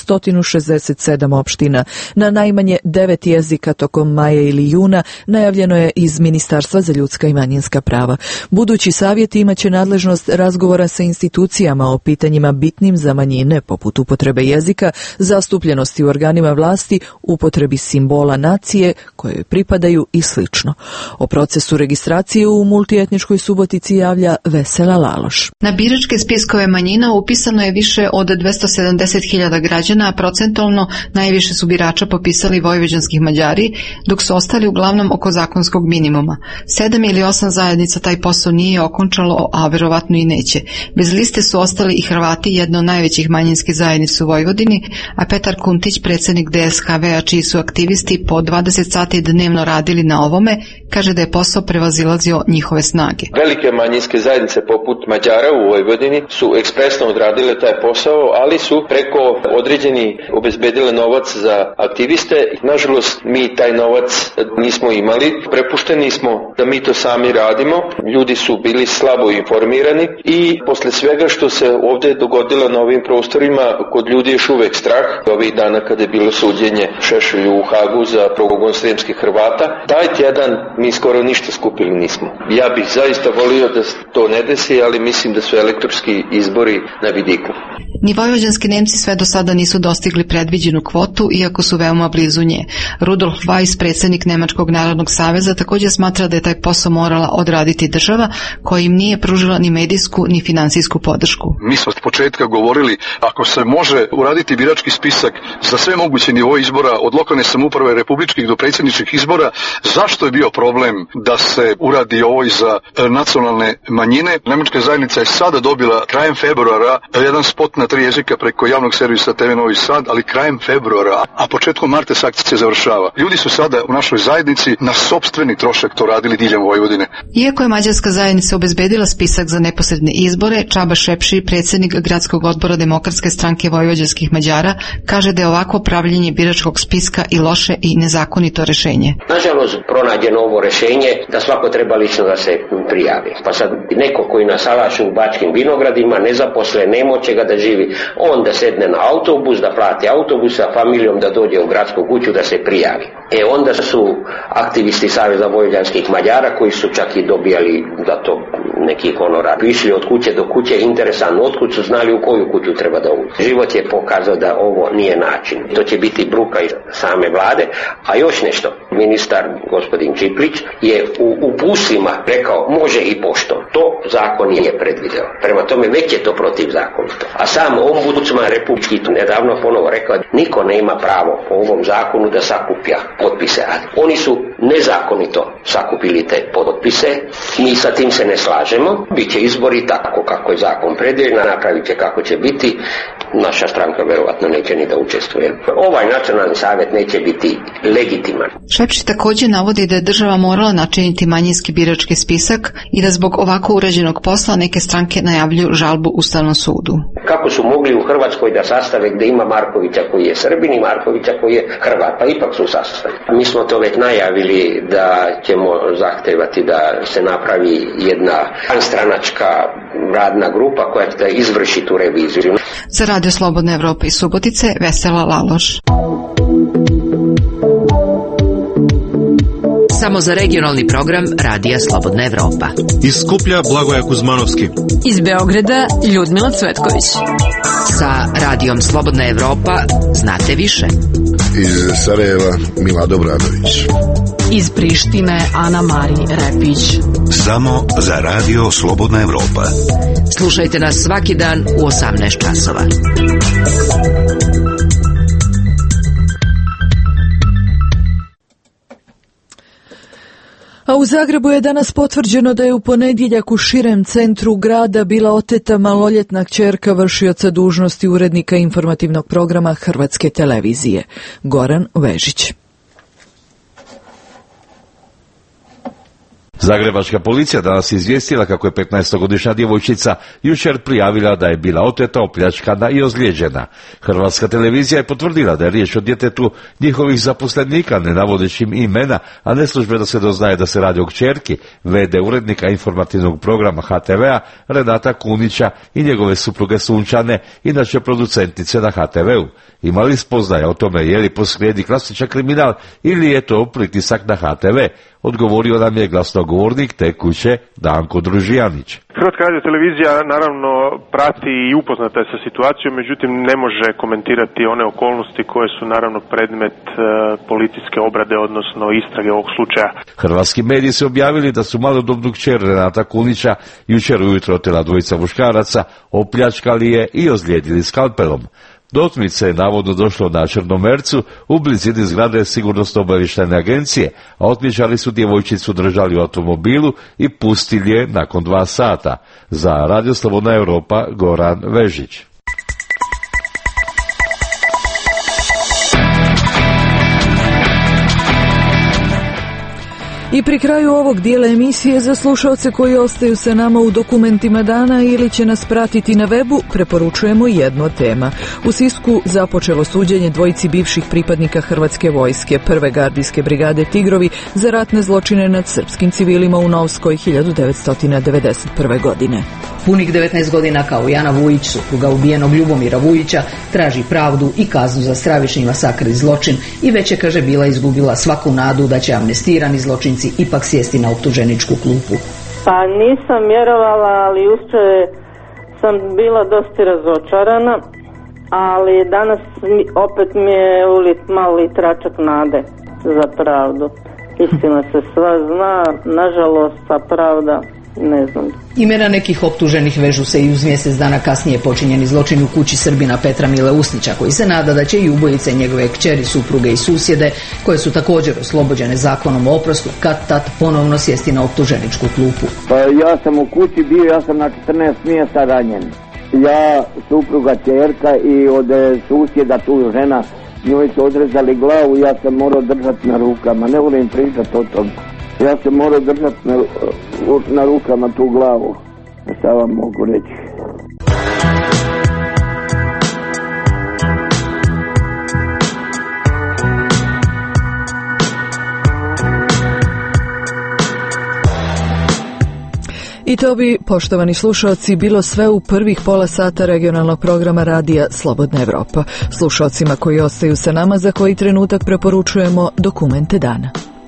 167 opština. Na najmanje 9 jezika tokom maja ili juna, najavljeno je iz Ministarstva za ljudska i manjinska prava. Budući savjeti imaće nadležnost razgovora sa institucijama o pitanjima bitnim za manjine, poput upotrebe jezika, zastupljenosti u organima vlasti, upotrebi simbola nacije koje pripadaju i slično. O procesu registracije u multietničkoj Subotici javlja Vesela Laloš. Na biračke spiskove manjina upisano je više od 270.000 građana, a procentualno najviše su birača popisali vojvođanskih Mađari, dok su ostali uglavnom oko zakonskog minimuma. 7 ili 8 zajednica taj posao nije okončalo, a verovatno i neće. Bez liste su ostali i Hrvati, jedno od najvećih manjinskih zajednica u Vojvodini, a Petar Kuntić, predsjednik DSHV-a, čiji su aktivisti po 20 sati dnevno radili na ovome, kaže da je posao prevazilazio njihove snage. Velike manjinske zajednice poput Mađara u Vojvodini su ekspresno odradile taj posao, ali su preko određeni obezbedile novac za aktiviste. Nažalost, mi taj novac nismo imali. Prepušteni smo da mi to sami radimo. Ljudi su bili slabo informirani i posle svega što se ovdje dogodilo na ovim prostorima, kod ljudi je još uvek strah. Ovih dana kada je bilo suđenje Šešelju u Hagu za progon sremskih Hrvata, taj tjedan mi skoro ništa skupili nismo. Ja bih zaista volio da to ne desi, ali mislim da su elektronski izbori na vidiku. Ni vojvođanski Nemci sve do sada nisu dostigli predviđenu kvotu, iako su veoma blizu nje. Rudolf Weiss, predsjednik Nemačkog narodnog saveza, također smatra da je taj posao morala odraditi država, koja im nije pružila ni medijsku ni finansijsku podršku. Mi smo od početka govorili, ako se može uraditi birački spisak za sve moguće nivoje izbora, od lokalne samouprave, republičkih do predsjedničkih predsjedničkih izbora. Zašto je bio problem da se uradi ovo i za nacionalne manjine? Njemačka zajednica je sada dobila krajem februara jedan spot na 3 jezika preko javnog servisa TV Novi Sad, ali krajem februara, a početkom marta se akcija završava. Ljudi su sada u našoj zajednici na sopstveni trošak to radili diljem Vojvodine. Iako je mađarska zajednica obezbedila spisak za neposredne izbore, Čaba Šepši, predsjednik gradskog odbora Demokratske stranke vojvođanskih Mađara, kaže da je ovako pravljenje biračkog spiska i loše i nezakonito rešenje. Nažalost, pronađeno ovo rešenje da svako treba lično da se prijavi. Pa sad neko koji na salašu u Bačkim vinogradima, nezaposlen, nemoće ga da živi, on da sedne na autobus, da plati autobus sa familijom, da dođe u gradsku kuću da se prijavi. Onda su aktivisti Saveza vojvođanskih Mađara, koji su čak i dobijali za to neki honorar, išli od kuće do kuće, interesantno, otkud su znali u koju kuću treba da uđe. Život je pokazao da ovo nije način. To će biti bruka iz same vlade. A još nešto, ministar gospodin Čiplić je u uputstvima rekao može i poštom. To zakon nije predvideo. Prema tome već je to protivzakonito. A sam ombudsman republički nedavno ponovo rekao niko ne ima pravo po ovom zakonu da sakuplja potpise. Oni su nezakonito sakupili te potpise. Mi sa tim se ne slažemo. Biće izbori tako kako je zakon predviđen, napravit će kako će biti. Naša stranka verovatno neće ni da učestvuje. Ovaj nacionalni savjet neće biti legitiman. Šepši također navodi da je država morala načiniti manjinski birački spisak i da zbog ovako urađenog posla neke stranke najavljuju žalbu Ustavnom sudu. Kako su mogli u Hrvatskoj da sastave gdje ima Markovića koji je Srbin i Markovića koji je Hrvat, pa ipak su sastavili. Mi smo to već najavili da ćemo zahtevati da se napravi jedna stranačka radna grupa koja će izvrši tu reviziju. Za Radio Slobodne Evrope iz Subotice, Vesela Laloš. Samo za regionalni program Radija Slobodna Evropa. Iz Skuplja Blagoja Kuzmanovski. Iz Beograda Ljudmila Cvetković. Sa Radijom Slobodna Evropa znate više. Iz Sarajeva Mila Dobradović. Iz Prištine Ana Mari Repić. Samo za Radio Slobodna Evropa. Slušajte nas svaki dan u 18 časova. A u Zagrebu je danas potvrđeno da je u ponedjeljak u širem centru grada bila oteta maloljetna kćerka vršioca dužnosti urednika informativnog programa Hrvatske televizije, Goran Vežić. Zagrebačka policija danas izvijestila kako je 15-godišnja djevojčica jučer prijavila da je bila oteta, opljačkana i ozlijeđena. Hrvatska televizija je potvrdila da je riječ o djetetu njihovih zaposlenika, ne navodeći im imena, a neslužbeno se doznaje da se radi o kćerki v.d. urednika informativnog programa HTV-a Renata Kunića i njegove supruge Sunčane, inače producentice na HTV-u. Ima li spoznaja o tome je li posrijedi klasičan kriminal ili je to pritisak na HTV? Odgovorio nam je glasnogovornik te kuće Danko Družijanić. Hrvatska radiotelevizija naravno prati i upoznata je sa situacijom, međutim ne može komentirati one okolnosti koje su naravno predmet policijske obrade, odnosno istrage ovog slučaja. Hrvatski mediji su objavili da su malodobnu kćer Renata Kunića jučer ujutro otela dvojica muškaraca, opljačkali je i ozlijedili skalpelom. Do otmice je navodno došlo na Črnomercu u blizini zgrade Sigurnosno-obavještajne agencije, a otmičari su djevojčicu držali u automobilu i pustili je nakon 2 sata. Za Radio Slobodna Evropa, Goran Vežić. I pri kraju ovog dijela emisije za slušalce koji ostaju sa nama u dokumentima dana ili će nas pratiti na webu, preporučujemo jednu tema. U Sisku započelo suđenje dvojici bivših pripadnika Hrvatske vojske, prve gardijske brigade Tigrovi, za ratne zločine nad srpskim civilima u Novskoj 1991. godine. Punih 19 godina kao Jana Vujić, supruga ubijenog Ljubomira Vujića, traži pravdu i kaznu za stravični masakr i zločin i već je, kaže, bila izgubila svaku nadu da će amnestirani zločinci ipak sjesti na optuženičku klupu. Pa nisam vjerovala, ali jučer sam bila dosta razočarana, ali danas opet mi je ulit mali tračak nade za pravdu. Istina se sva zna, nažalost, ta pravda ne znam. Imena nekih optuženih vežu se i uz mjesec dana kasnije počinjeni zločin u kući Srbina Petra Mile Usnića, koji se nada da će i ubojice njegove kćeri, supruge i susjede, koje su također oslobođene zakonom o oprostu, kad-tad ponovno sjesti na optuženičku klupu. Pa ja sam u kući bio, ja sam na 14 mjesta ranjen. Ja, supruga, ćerka i od susjeda tu žena, njoj su odrezali glavu, ja sam morao držati na rukama, ne volim pričati o tom. Ja sam morao držati na rukama tu glavu, šta vam mogu reći. I to bi, poštovani slušalci, bilo sve u prvih pola sata regionalnog programa radija Slobodna Evropa. Slušalcima koji ostaju sa nama, za koji trenutak preporučujemo Dokumente dana.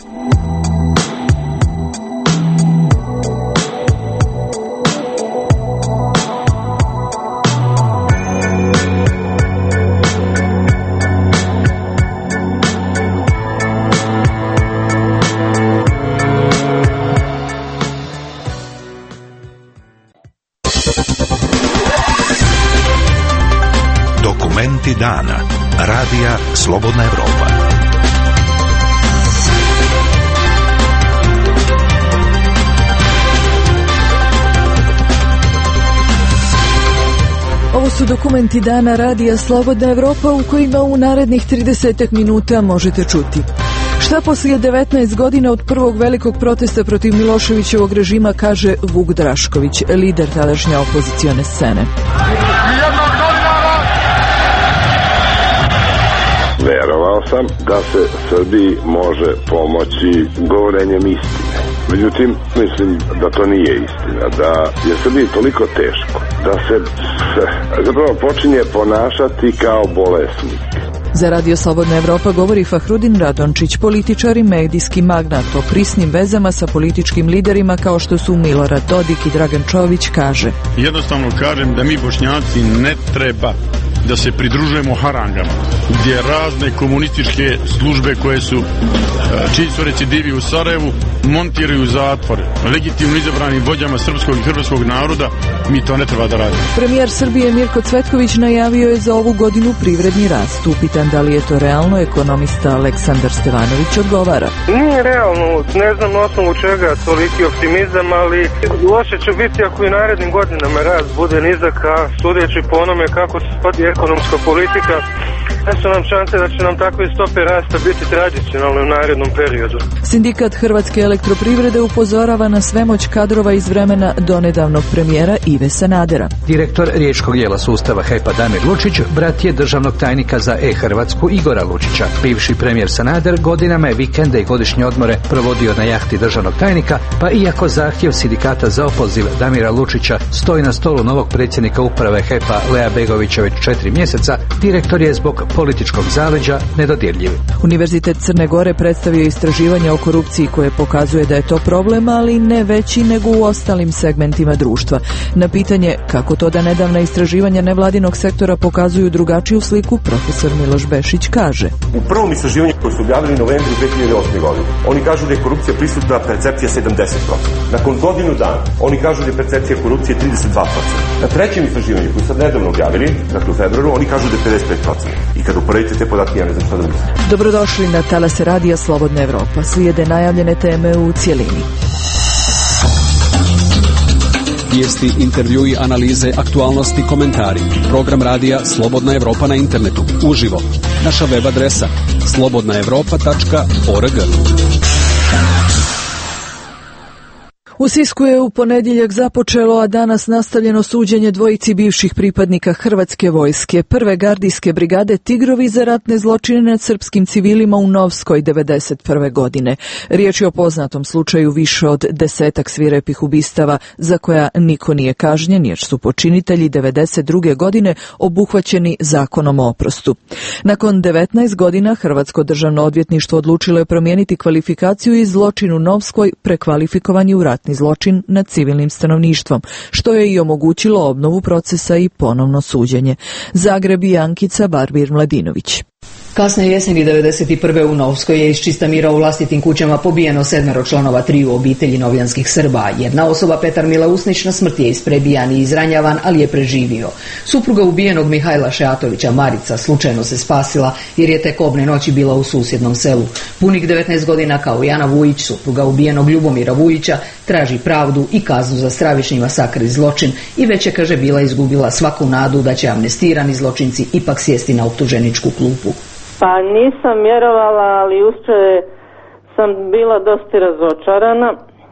Dokumenti dana. Radija Slobodna Evropa. Ovo su dokumenti dana radija Slobodna Evropa u kojima u narednih 30 minuta možete čuti. Šta poslije 19 godina od prvog velikog protesta protiv Miloševićevog režima kaže Vuk Drašković, lider tadašnje opozicione scene. Verovao sam da se Srbiji može pomoći govorenjem istine. Međutim, mislim da to nije istina, da je Srbiji toliko teško, da se zapravo počinje ponašati kao bolesnik. Za Radio Slobodna Evropa govori Fahrudin Radončić, političar i medijski magnat, o prisnim vezama sa političkim liderima kao što su Milorad Dodik i Dragan Čović, kaže. Jednostavno kažem da mi Bošnjaci ne treba da se pridružujemo harangama, gdje razne komunističke službe koje su, čiji su recidivi u Sarajevu, montiraju zatvore legitimno izabranim vođama srpskog i hrvatskog naroda. Mi to ne treba da radimo. Premijer Srbije Mirko Cvetković najavio je za ovu godinu privredni rast. Upitan da li je to realno, ekonomista Aleksandar Stevanović odgovara. Nije realno, ne znam na osnovu čega toliki optimizam, ali loše će biti ako i narednim godinama rast bude nizak, a sudeći po onome kako se spodi ekonomska politika, ne su nam šanse da će nam takve stope rasta biti tradicionalne u narednom periodu. Sindikat Hrvatske elektroprivrede upozorava na svemoć kadrova iz vremena donedavnog premijera Ive Sanadera. Direktor riječkog dijela sustava HEP-a Damir Lučić brat je državnog tajnika za E-Hrvatsku Igora Lučića. Bivši premijer Sanader godinama je vikende i godišnje odmore provodio na jahti državnog tajnika, pa iako zahtjev sindikata za opoziv Damira Lučića stoji na stolu novog predsjednika uprave HEP-a Lea Begovića već 4 mjeseca, direktor je zbog političkog zaleđa nedodirljiv. Univerzitet Crne Gore predstavio istraživanje o korupciji koje pokazuje da je to problem, ali ne veći nego u ostalim segmentima društva. Na pitanje kako to da nedavna istraživanja nevladinog sektora pokazuju drugačiju sliku, profesor Miloš Bešić kaže. U prvom istraživanju koje su objavili u novembru 2008. godine, oni kažu da je korupcija prisutna, percepcija 70%. Nakon godinu dana, oni kažu da je percepcija korupcije 32%. Na trećem istraživanju koje su sad nedavno objavili, dakle u februaru, oni kažu da je 55%. I kad uporedite te podatke, ja ne znam što da mislim. Dobrodošli na talase radija Slobodna Evropa. Slijede najavljene teme u cijelini. Vijesti, intervjui, analize, aktualnosti, komentari. Program radija Slobodna Evropa na internetu. Uživo. Naša web adresa slobodnaevropa.org. U Sisku je u ponedjeljak započelo, a danas nastavljeno suđenje dvojici bivših pripadnika Hrvatske vojske, prve gardijske brigade Tigrovi za ratne zločine nad srpskim civilima u Novskoj 1991. godine. Riječ je o poznatom slučaju više od 10 svirepih ubistava za koja niko nije kažnjen, jer su počinitelji 1992. godine obuhvaćeni zakonom o oprostu. Nakon 19 godina Hrvatsko državno odvjetništvo odlučilo je promijeniti kvalifikaciju iz zločin u Novskoj prekvalifikovanje u ratni zločin nad civilnim stanovništvom, što je i omogućilo obnovu procesa i ponovno suđenje. Zagreb i Ankica Barbir Mladinović. Kasne jeseni 1991. u Novskoj je iz čista mira u vlastitim kućama pobijeno 7 članova triju obitelji novljanskih Srba. Jedna osoba, Petar Mile Usnić, na smrt je isprebijan i izranjavan, ali je preživio. Supruga ubijenog Mihajla Šeatovića, Marica, slučajno se spasila jer je tek obne noći bila u susjednom selu. Punih 19 godina kao Jana Vujić, supruga ubijenog Ljubomira Vujića, traži pravdu i kaznu za stravični masakr i zločin i već je, kaže, bila izgubila svaku nadu da će amnestirani zločinci ipak sjesti na optuženičku klupu. Pa nisam vjerovala, ali jučer sam bila dosta razočarana,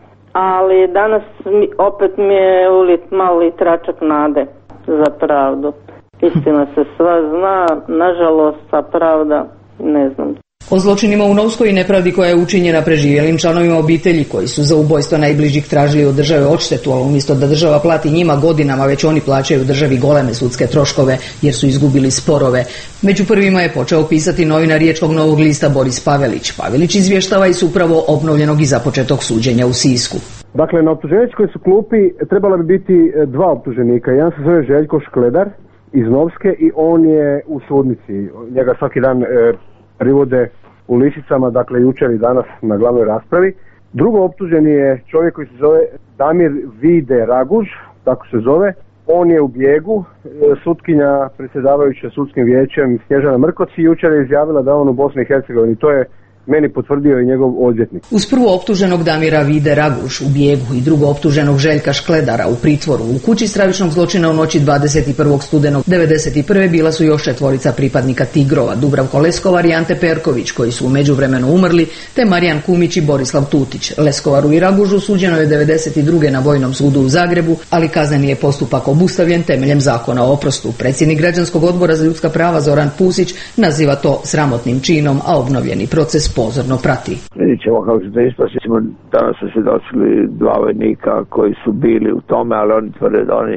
ali danas opet mi je ulit mali tračak nade za pravdu. Istina se sva zna, nažalost, a pravda ne znam. O zločinima u Novskoj i nepravdi koja je učinjena preživjelim članovima obitelji koji su za ubojstvo najbližih tražili od države odštetu, ali umjesto da država plati njima godinama, već oni plaćaju državi goleme sudske troškove jer su izgubili sporove. Među prvima je počeo pisati novinar Riječkog Novog lista Boris Pavelić. Pavelić izvještava iz upravo obnovljenog i započetog suđenja u Sisku. Dakle, na optuženičkoj su klupi trebala bi biti dva optuženika. Jedan se zove Željko Škledar iz Novske i on je u sudnici. Njega svaki dan privode u Lišicama, dakle jučer i danas na glavnoj raspravi. Drugo optuženi je čovjek koji se zove Damir Vide Raguž, tako se zove. On je u bijegu, sutkinja predsjedavajuća sudskim vijećem Snježana Mrkoc i jučer je izjavila da on u Bosni i Hercegovini. To je meni potvrdio i njegov odvjetnik. Uz prvo optuženog Damira Vide Raguž u bijegu i drugo optuženog Željka Škledara u pritvoru u kući stravičnog zločina u noći 21. studenog 1991. bila su još 4 pripadnika Tigrova, Dubravko Leskovar i Ante Perković, koji su u međuvremenu umrli, te Marijan Kumić i Borislav Tutić. Leskovaru i Ragužu suđeno je 1992. na Vojnom sudu u Zagrebu, ali kazneni je postupak obustavljen temeljem zakona o oprostu. Predsjednik Građanskog odbora za ljudska prava Zoran Pusić naziva to sramotnim činom, a obnovljeni proces pozorno prati. Vidjet ćemo kako će to ispasti. Danas su svjedočili 2 vojnika koji su bili u tome, ali oni tvrde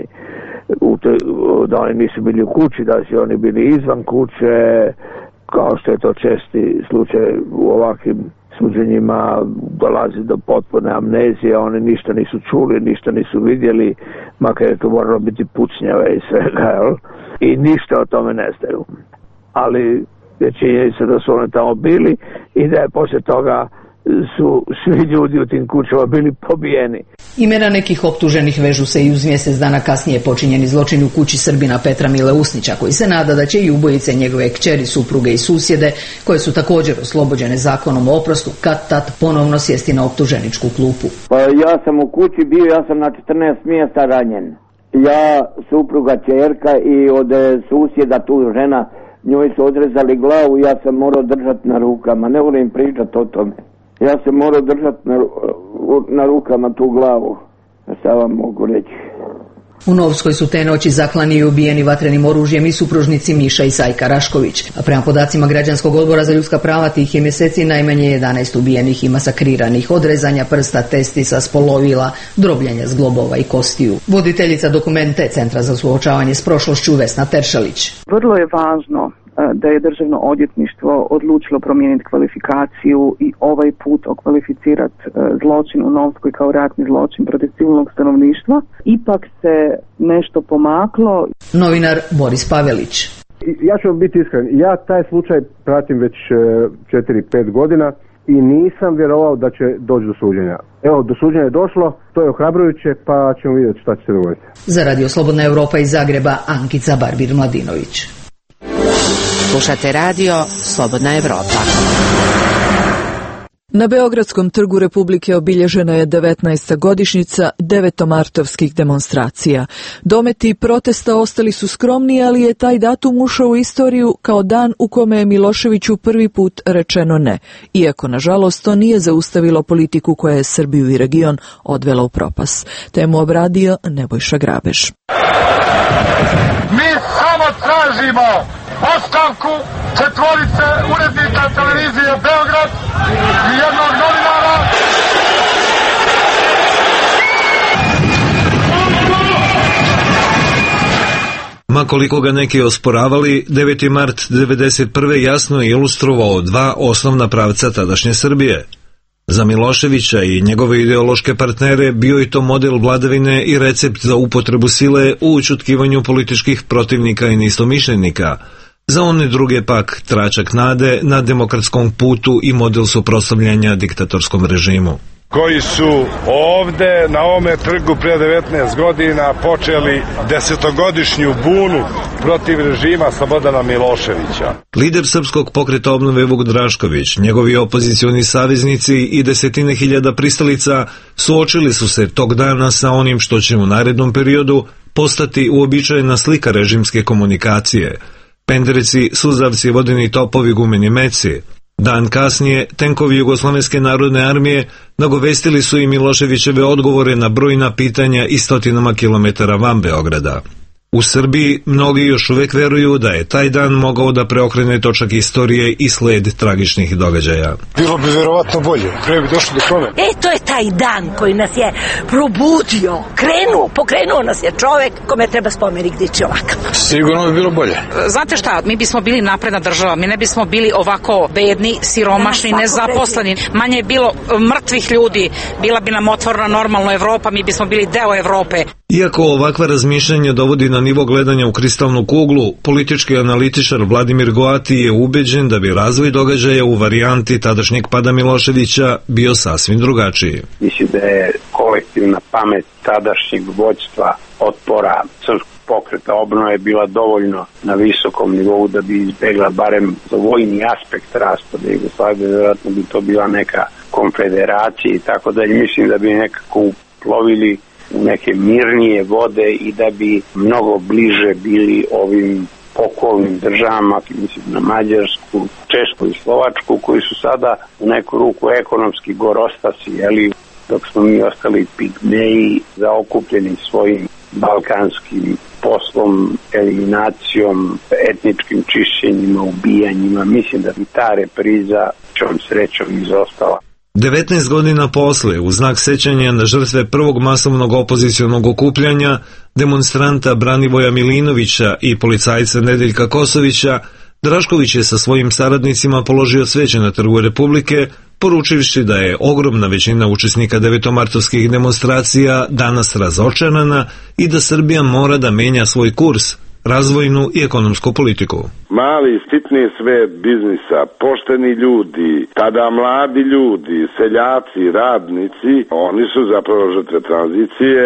da oni nisu bili u kući, da su oni bili izvan kuće, kao što je to česti slučaj u ovakvim suđenjima, dolazi do potpune amnezije, oni ništa nisu čuli, ništa nisu vidjeli, makar je to moralo biti pucnjave i svega, i ništa o tome ne znaju. Ali je činjenica da su oni tamo bili i da je poslije toga su svi ljudi u tim kućama bili pobijeni. Imena nekih optuženih vežu se i uz mjesec dana kasnije počinjeni zločin u kući Srbina Petra Mile Usnića, koji se nada da će i ubojice njegove kćeri, supruge i susjede, koje su također oslobođene zakonom o oprostu, kad-tad ponovno sjesti na optuženičku klupu. Pa ja sam u kući bio, ja sam na 14 mjesta ranjen. Ja, supruga, ćerka i od susjeda tu žena, njoj su odrezali glavu, ja sam morao držati na rukama, ne volim pričati o tome. Ja sam morao držati na rukama tu glavu, sad vam mogu reći. U Novskoj su te noći zaklani i ubijeni vatrenim oružjem i supružnici Miša i Sajka Rašković. A prema podacima Građanskog odbora za ljudska prava tih je mjeseci najmanje 11 ubijenih i masakriranih, od rezanja prsta, testisa, spolovila, drobljanja zglobova i kostiju. Voditeljica dokumente Centra za suočavanje s prošlošću Vesna Teršalić. Vrlo je važno da je Državno odvjetništvo odlučilo promijeniti kvalifikaciju i ovaj put okvalificirati zločin u Novskoj kao ratni zločin protiv civilnog stanovništva. Ipak se nešto pomaklo. Novinar Boris Pavelić. Ja ću biti iskren, ja taj slučaj pratim već 4-5 godina i nisam vjerovao da će doći do suđenja. Evo, do suđenja je došlo, to je ohrabrujuće, pa ćemo vidjeti šta će se dogoditi. Za Radio Slobodna Europa iz Zagreba, Ankica Barbir Mladinović. Slušate radio Slobodna Evropa. Na Beogradskom trgu Republike obilježena je 19. godišnjica devetomartovskih demonstracija. Dometi protesta ostali su skromni, ali je taj datum ušao u istoriju kao dan u kome je Miloševiću prvi put rečeno ne, iako nažalost to nije zaustavilo politiku koja je Srbiju i region odvela u propast. Temu obradio Nebojša Grabež. Mi samo tražimo ostavku 4 urednika televizije Beograd i jednog novinara. Ma koliko ga neki osporavali, 9. mart 1991. jasno je ilustrovao 2 osnovna pravca tadašnje Srbije. Za Miloševića i njegove ideološke partnere bio je to model vladavine i recept za upotrebu sile u ućutkivanju političkih protivnika i neistomišljenika. za one druge pak tračak nade na demokratskom putu i model suprotstavljanja diktatorskom režimu. Koji su ovde na ovome trgu prije 19 godina počeli 10-godišnju bunu protiv režima Slobodana Miloševića. Lider Srpskog pokreta obnove Vuk Drašković, njegovi opozicioni saveznici i desetine hiljada pristalica suočili su se tog dana sa onim što će u narednom periodu postati uobičajena slika režimske komunikacije. Pendreci, suzavci, vodeni topovi, gumeni meci. Dan kasnije, tenkovi Jugoslovenske narodne armije nagovestili su i Miloševićeve odgovore na brojna pitanja i stotinama kilometara van Beograda. U Srbiji mnogi još uvek veruju da je taj dan mogao da preokrene točak istorije i sled tragičnih događaja. Bilo bi verovatno bolje, pre bi došlo do promene. To je taj dan koji nas je probudio, pokrenuo nas je čovek kome treba spomenik dići ovakav. Sigurno bi bilo bolje. Znate šta, mi bismo bili napredna država, mi ne bismo bili ovako bedni, siromašni, nezaposleni, manje je bilo mrtvih ljudi, bila bi nam otvorena normalno Evropa, mi bismo bili deo Evrope. Iako ovakva razmišljanja dovodi na nivo gledanja u kristalnu kuglu, politički analitičar Vladimir Goati je ubeđen da bi razvoj događaja u varijanti tadašnjeg pada Miloševića bio sasvim drugačiji. Mislim da je kolektivna pamet tadašnjeg vođstva otpora Srpskog pokreta obnove bila dovoljno na visokom nivou da bi izbegla barem za vojni aspekt raspada Jugoslavije, vjerojatno bi to bila neka konfederacija i tako dalje. Mislim da bi nekako uplovili u neke mirnije vode i da bi mnogo bliže bili ovim okolnim državama, mislim na Mađarsku, Češku i Slovačku, koji su sada u neku ruku ekonomski gorostasi, dok smo mi ostali pigmeji zaokupljeni svojim balkanskim poslom, eliminacijom, etničkim čišćenjima, ubijanjima. Mislim da bi ta repriza čom srećom izostala. 19 godina posle, u znak sećanja na žrtve prvog masovnog opozicionog okupljanja, demonstranta Branivoja Milinovića i policajca Nedeljka Kosovića, Drašković je sa svojim saradnicima položio cveće na Trgu Republike, poručivši da je ogromna većina učesnika devetomartovskih demonstracija danas razočarana i da Srbija mora da menja svoj kurs, razvojnu i ekonomsku politiku. Mali, sitni svet biznisa, pošteni ljudi, tada mladi ljudi, seljaci, radnici, oni su zapravo žrtve tranzicije,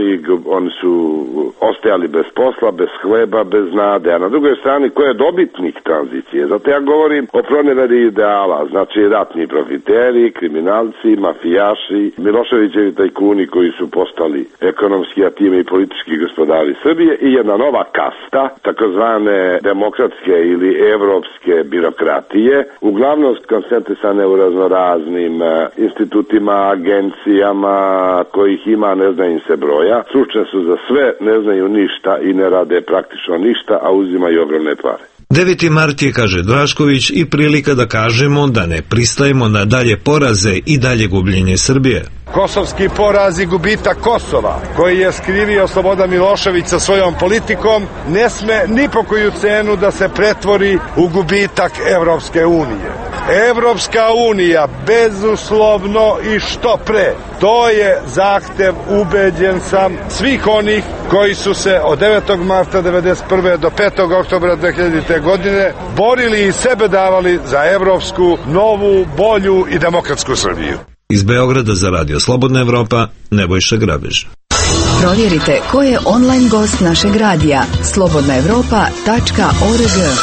oni su ostajali bez posla, bez hleba, bez nade, a na drugoj strani ko je dobitnik tranzicije? Zato ja govorim o proneveri ideala, znači ratni profiteri, kriminalci, mafijaši, Miloševićevi tajkuni koji su postali ekonomski, a time i politički gospodari Srbije i jedna nova kasta, takozvane demokratske ili evropske birokratije, uglavnom koncentrisane u raznoraznim institutima, agencijama, kojih ima ne zna im se broja, stručne su za sve, ne znaju ništa i ne rade praktično ništa, a uzimaju ogromne pare. 9. mart je, kaže Drašković, i prilika da kažemo da ne pristajemo na dalje poraze i dalje gubljenje Srbije. Kosovski poraz i gubitak Kosova, koji je skrivio Slobodan Milošević sa svojom politikom, ne sme ni po koju cenu da se pretvori u gubitak Evropske unije. Evropska unija, bezuslovno i što pre, to je zahtev, ubeđen sam, svih onih koji su se od 9. marta 1991. do 5. oktobra 2000. godine borili i sebe davali za evropsku, novu, bolju i demokratsku Srbiju. Iz Beograda za Radio Slobodna Evropa, Nebojša Grabež. Provjerite ko je online gost našeg radija slobodnaevropa.org.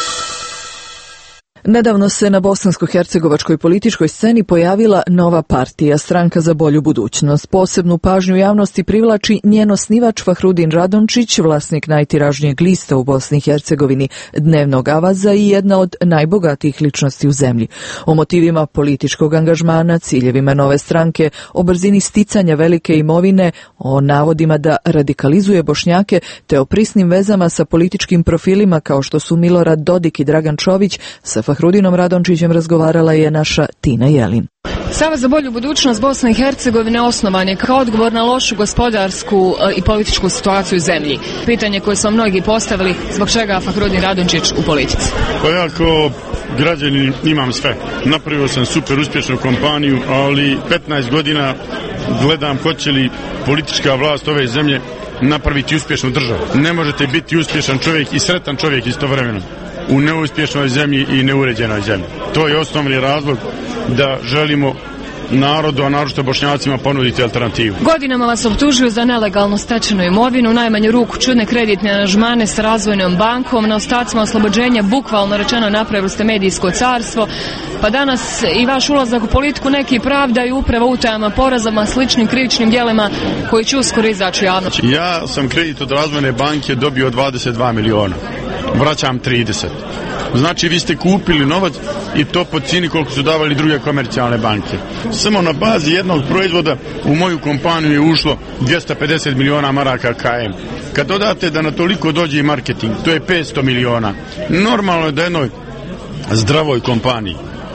Nedavno se na bosansko-hercegovačkoj političkoj sceni pojavila nova partija, Stranka za bolju budućnost. Posebnu pažnju javnosti privlači njen osnivač Fahrudin Radončić, vlasnik najtiražnijeg lista u Bosni i Hercegovini, Dnevnog avaza i jedna od najbogatijih ličnosti u zemlji. O motivima političkog angažmana, ciljevima nove stranke, o brzini sticanja velike imovine, o navodima da radikalizuje Bošnjake, te o prisnim vezama sa političkim profilima kao što su Milorad Dodik i Dragan Čović, sa Fahrudinom Radončićem razgovarala je naša Tina Jelin. Savez za bolju budućnost Bosne i Hercegovine osnovan je kao odgovor na lošu gospodarsku i političku situaciju u zemlji. Pitanje koje su mnogi postavili, zbog čega Fahrudin Radončić u politici? Pa ja kao građanin imam sve. Napravio sam super uspješnu kompaniju, ali 15 godina gledam hoće li politička vlast ove zemlje napraviti uspješnu državu. Ne možete biti uspješan čovjek i sretan čovjek istovremeno. u neuspješnoj zemlji i neuređenoj zemlji. To je osnovni razlog da želimo narodu, a naročito Bošnjacima, ponuditi alternativu. Godinama vas optužuju za nelegalno stečenu imovinu, u najmanju ruku čudne kreditne aranžmane sa razvojnom bankom, na ostacima oslobođenja bukvalno rečeno napravili ste medijsko carstvo, pa danas i vaš ulazak u politiku neki pravdaju upravo utajama, porazama, sličnim krivičnim djelima koji će uskoro izaći u javnost. Ja sam kredit od razvojne banke dobio 22 miliona. Vraćam 30. Znači vi ste kupili novac i to po cijeni koliko su davali druge komercijalne banke. Samo na bazi jednog proizvoda u moju kompaniju je ušlo 250 miliona maraka KM. Kad dodate da na toliko dođe i marketing, to je 500 miliona. Normalno je da jednoj zdravoj kompaniji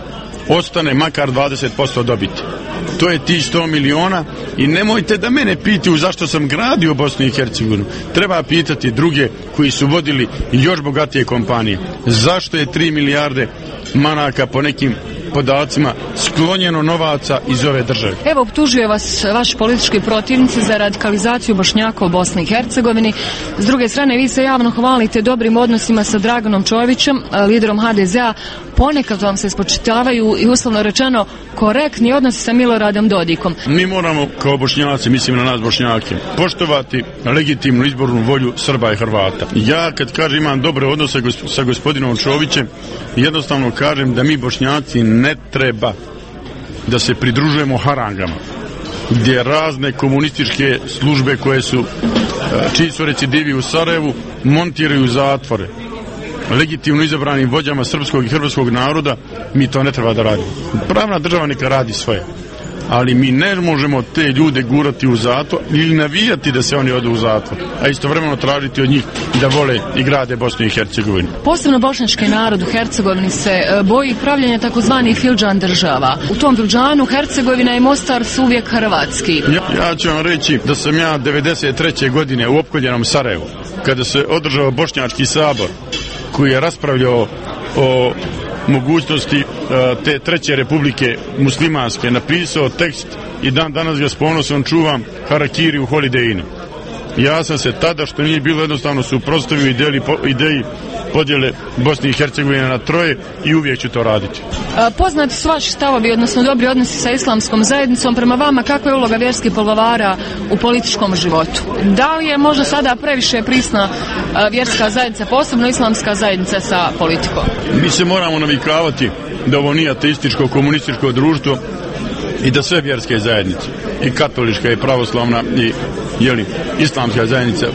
ostane makar 20% dobiti. To je ti 100 miliona i nemojte da mene pitaju zašto sam gradio Bosnu i Hercegovinu. Treba pitati druge koji su vodili još bogatije kompanije. Zašto je 3 milijarde maraka po nekim podacima sklonjeno novaca iz ove države. Evo, optužuje vas vaši politički protivnici za radikalizaciju Bošnjaka u Bosni i Hercegovini. S druge strane, vi se javno hvalite dobrim odnosima sa Draganom Čovićem, liderom HDZ-a. Ponekad vam se spočitavaju i uslovno rečeno korektni odnosi sa Miloradom Dodikom. Mi moramo kao Bošnjaci, mislim na nas Bošnjake, poštovati legitimnu izbornu volju Srba i Hrvata. Ja kad kažem imam dobre odnose sa gospodinom Čovićem, jednostavno kažem da mi Bošnjaci ne treba da se pridružujemo harangama gdje razne komunističke službe koje su čiji su recidivi u Sarajevu montiraju zatvore legitimno izabranim vođama srpskog i hrvatskog naroda. Mi to ne treba da radimo. Pravna država neka radi svoje, ali mi ne možemo te ljude gurati u zatvor ili navijati da se oni odu u zatvor, a istovremeno tražiti od njih da vole i grade Bosnu i Hercegovinu. Posebno bošnjački narod u Hercegovini se boji pravljenja takozvanih fildžan država. U tom fildžanu Hercegovina i Mostar su uvijek hrvatski. Ja ću vam reći da sam ja 93. godine u opkoljenom Sarajevu, kada se održao Bošnjački sabor koji je raspravljao o mogućnosti te treće republike muslimanske, napisao tekst i dan danas ga s ponosom čuvam, Harakiri u Holiday Inn. Ja sam se tada, što nije bilo jednostavno, suprotstavio ideji podjele Bosne i Hercegovine na troje i uvijek ću to raditi. Poznati su vaši stavovi, odnosno dobri odnosi sa islamskom zajednicom. Prema vama, kakva je uloga vjerskih poglavara u političkom životu? Da li je možda sada previše prisna vjerska zajednica, posebno islamska zajednica, sa politikom? Mi se moramo navikavati da ovo nije ateističko komunističko društvo i da sve vjerske zajednice, i katolička i pravoslavna i islamska zajednica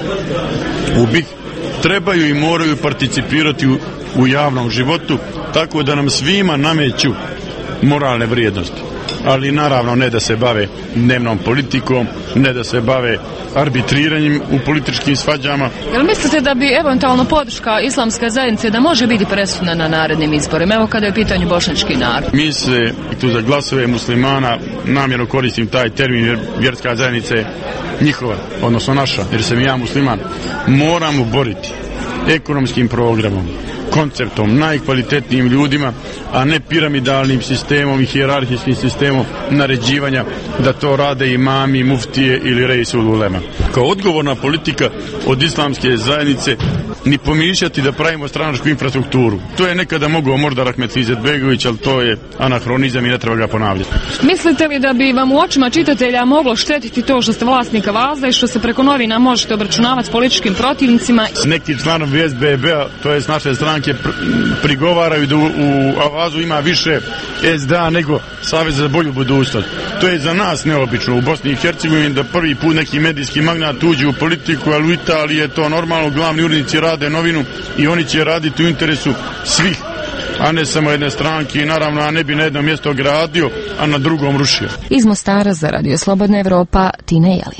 u BiH trebaju i moraju participirati u javnom životu, tako da nam svima nameću moralne vrijednosti. Ali naravno ne da se bave dnevnom politikom, ne da se bave arbitriranjem u političkim svađama. Jel mislite da bi eventualno podrška islamske zajednice da može biti presudna na narednim izborima, evo kada je u pitanju bošnjački narod? Mi se tu za glasove muslimana, namjerno koristim taj termin jer vjerska zajednica je njihova, odnosno naša, jer sam i ja musliman, moramo boriti ekonomskim programom, konceptom, najkvalitetnijim ljudima, a ne piramidalnim sistemom i hijerarhijskim sistemom naređivanja da to rade imami, muftije ili reisul ulema. Kao odgovorna politika od islamske zajednice ni pomišljati da pravimo stranačku infrastrukturu. To je nekada mogao možda Rahmetli Izetbegović, ali to je anahronizam i ne treba ga ponavljati. Mislite li da bi vam u očima čitatelja moglo štetiti to što ste vlasnika Vazda i što se preko novina možete obračunavati s političkim protivnicima? Neki članovi SBB-a, to je s naše stranke, prigovaraju da u Avazu ima više SDA nego Savez za bolju budućnost. To je za nas neobično u Bosni i Hercegovini da prvi put neki medijski magnat uđe u politiku, ali u Italiji je to normalno, glavni urednici rade novinu i oni će raditi u interesu svih, a ne samo jedne stranke i naravno, a ne bi na jedno mjesto gradio, a na drugom rušio. Iz Mostara za Radio Slobodna Evropa, Tina Jeli.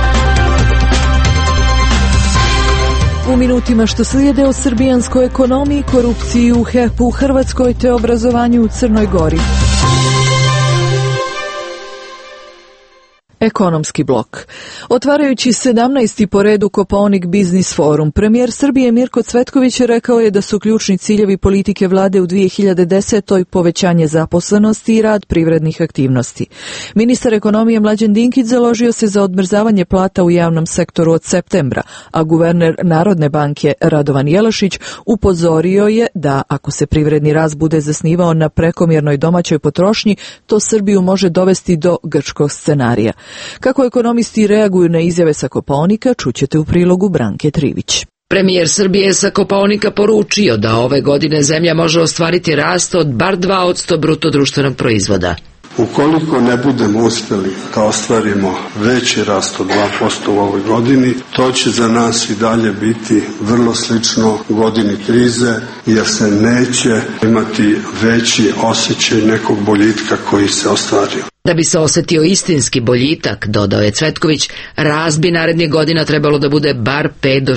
U minutima što slijede o srbijanskoj ekonomiji, korupciji u HEP-u u Hrvatskoj te obrazovanju u Crnoj Gori. Ekonomski blok. Otvarajući 17. po redu Kopaonik Biznis Forum, premijer Srbije Mirko Cvetković rekao je da su ključni ciljevi politike vlade u 2010. povećanje zaposlenosti i rad privrednih aktivnosti. Ministar ekonomije Mlađan Dinkić založio se za odmrzavanje plata u javnom sektoru od septembra, a guverner Narodne banke Radovan Jelašić upozorio je da ako se privredni rast bude zasnivao na prekomjernoj domaćoj potrošnji, to Srbiju može dovesti do grčkog scenarija. Kako ekonomisti reaguju na izjave sa Kopaonika, čućete u prilogu Branke Trivić. Premijer Srbije sa Kopaonika poručio da ove godine zemlja može ostvariti rast od bar 2% bruto društvenog proizvoda. Ukoliko ne budemo uspjeli da ostvarimo veći rast od 2% u ovoj godini, to će za nas i dalje biti vrlo slično godini krize, jer se neće imati veći osjećaj nekog boljitka koji se ostvario. Da bi se osjetio istinski boljitak, dodao je Cvetković, rast bi narednih godina trebalo da bude bar 5 do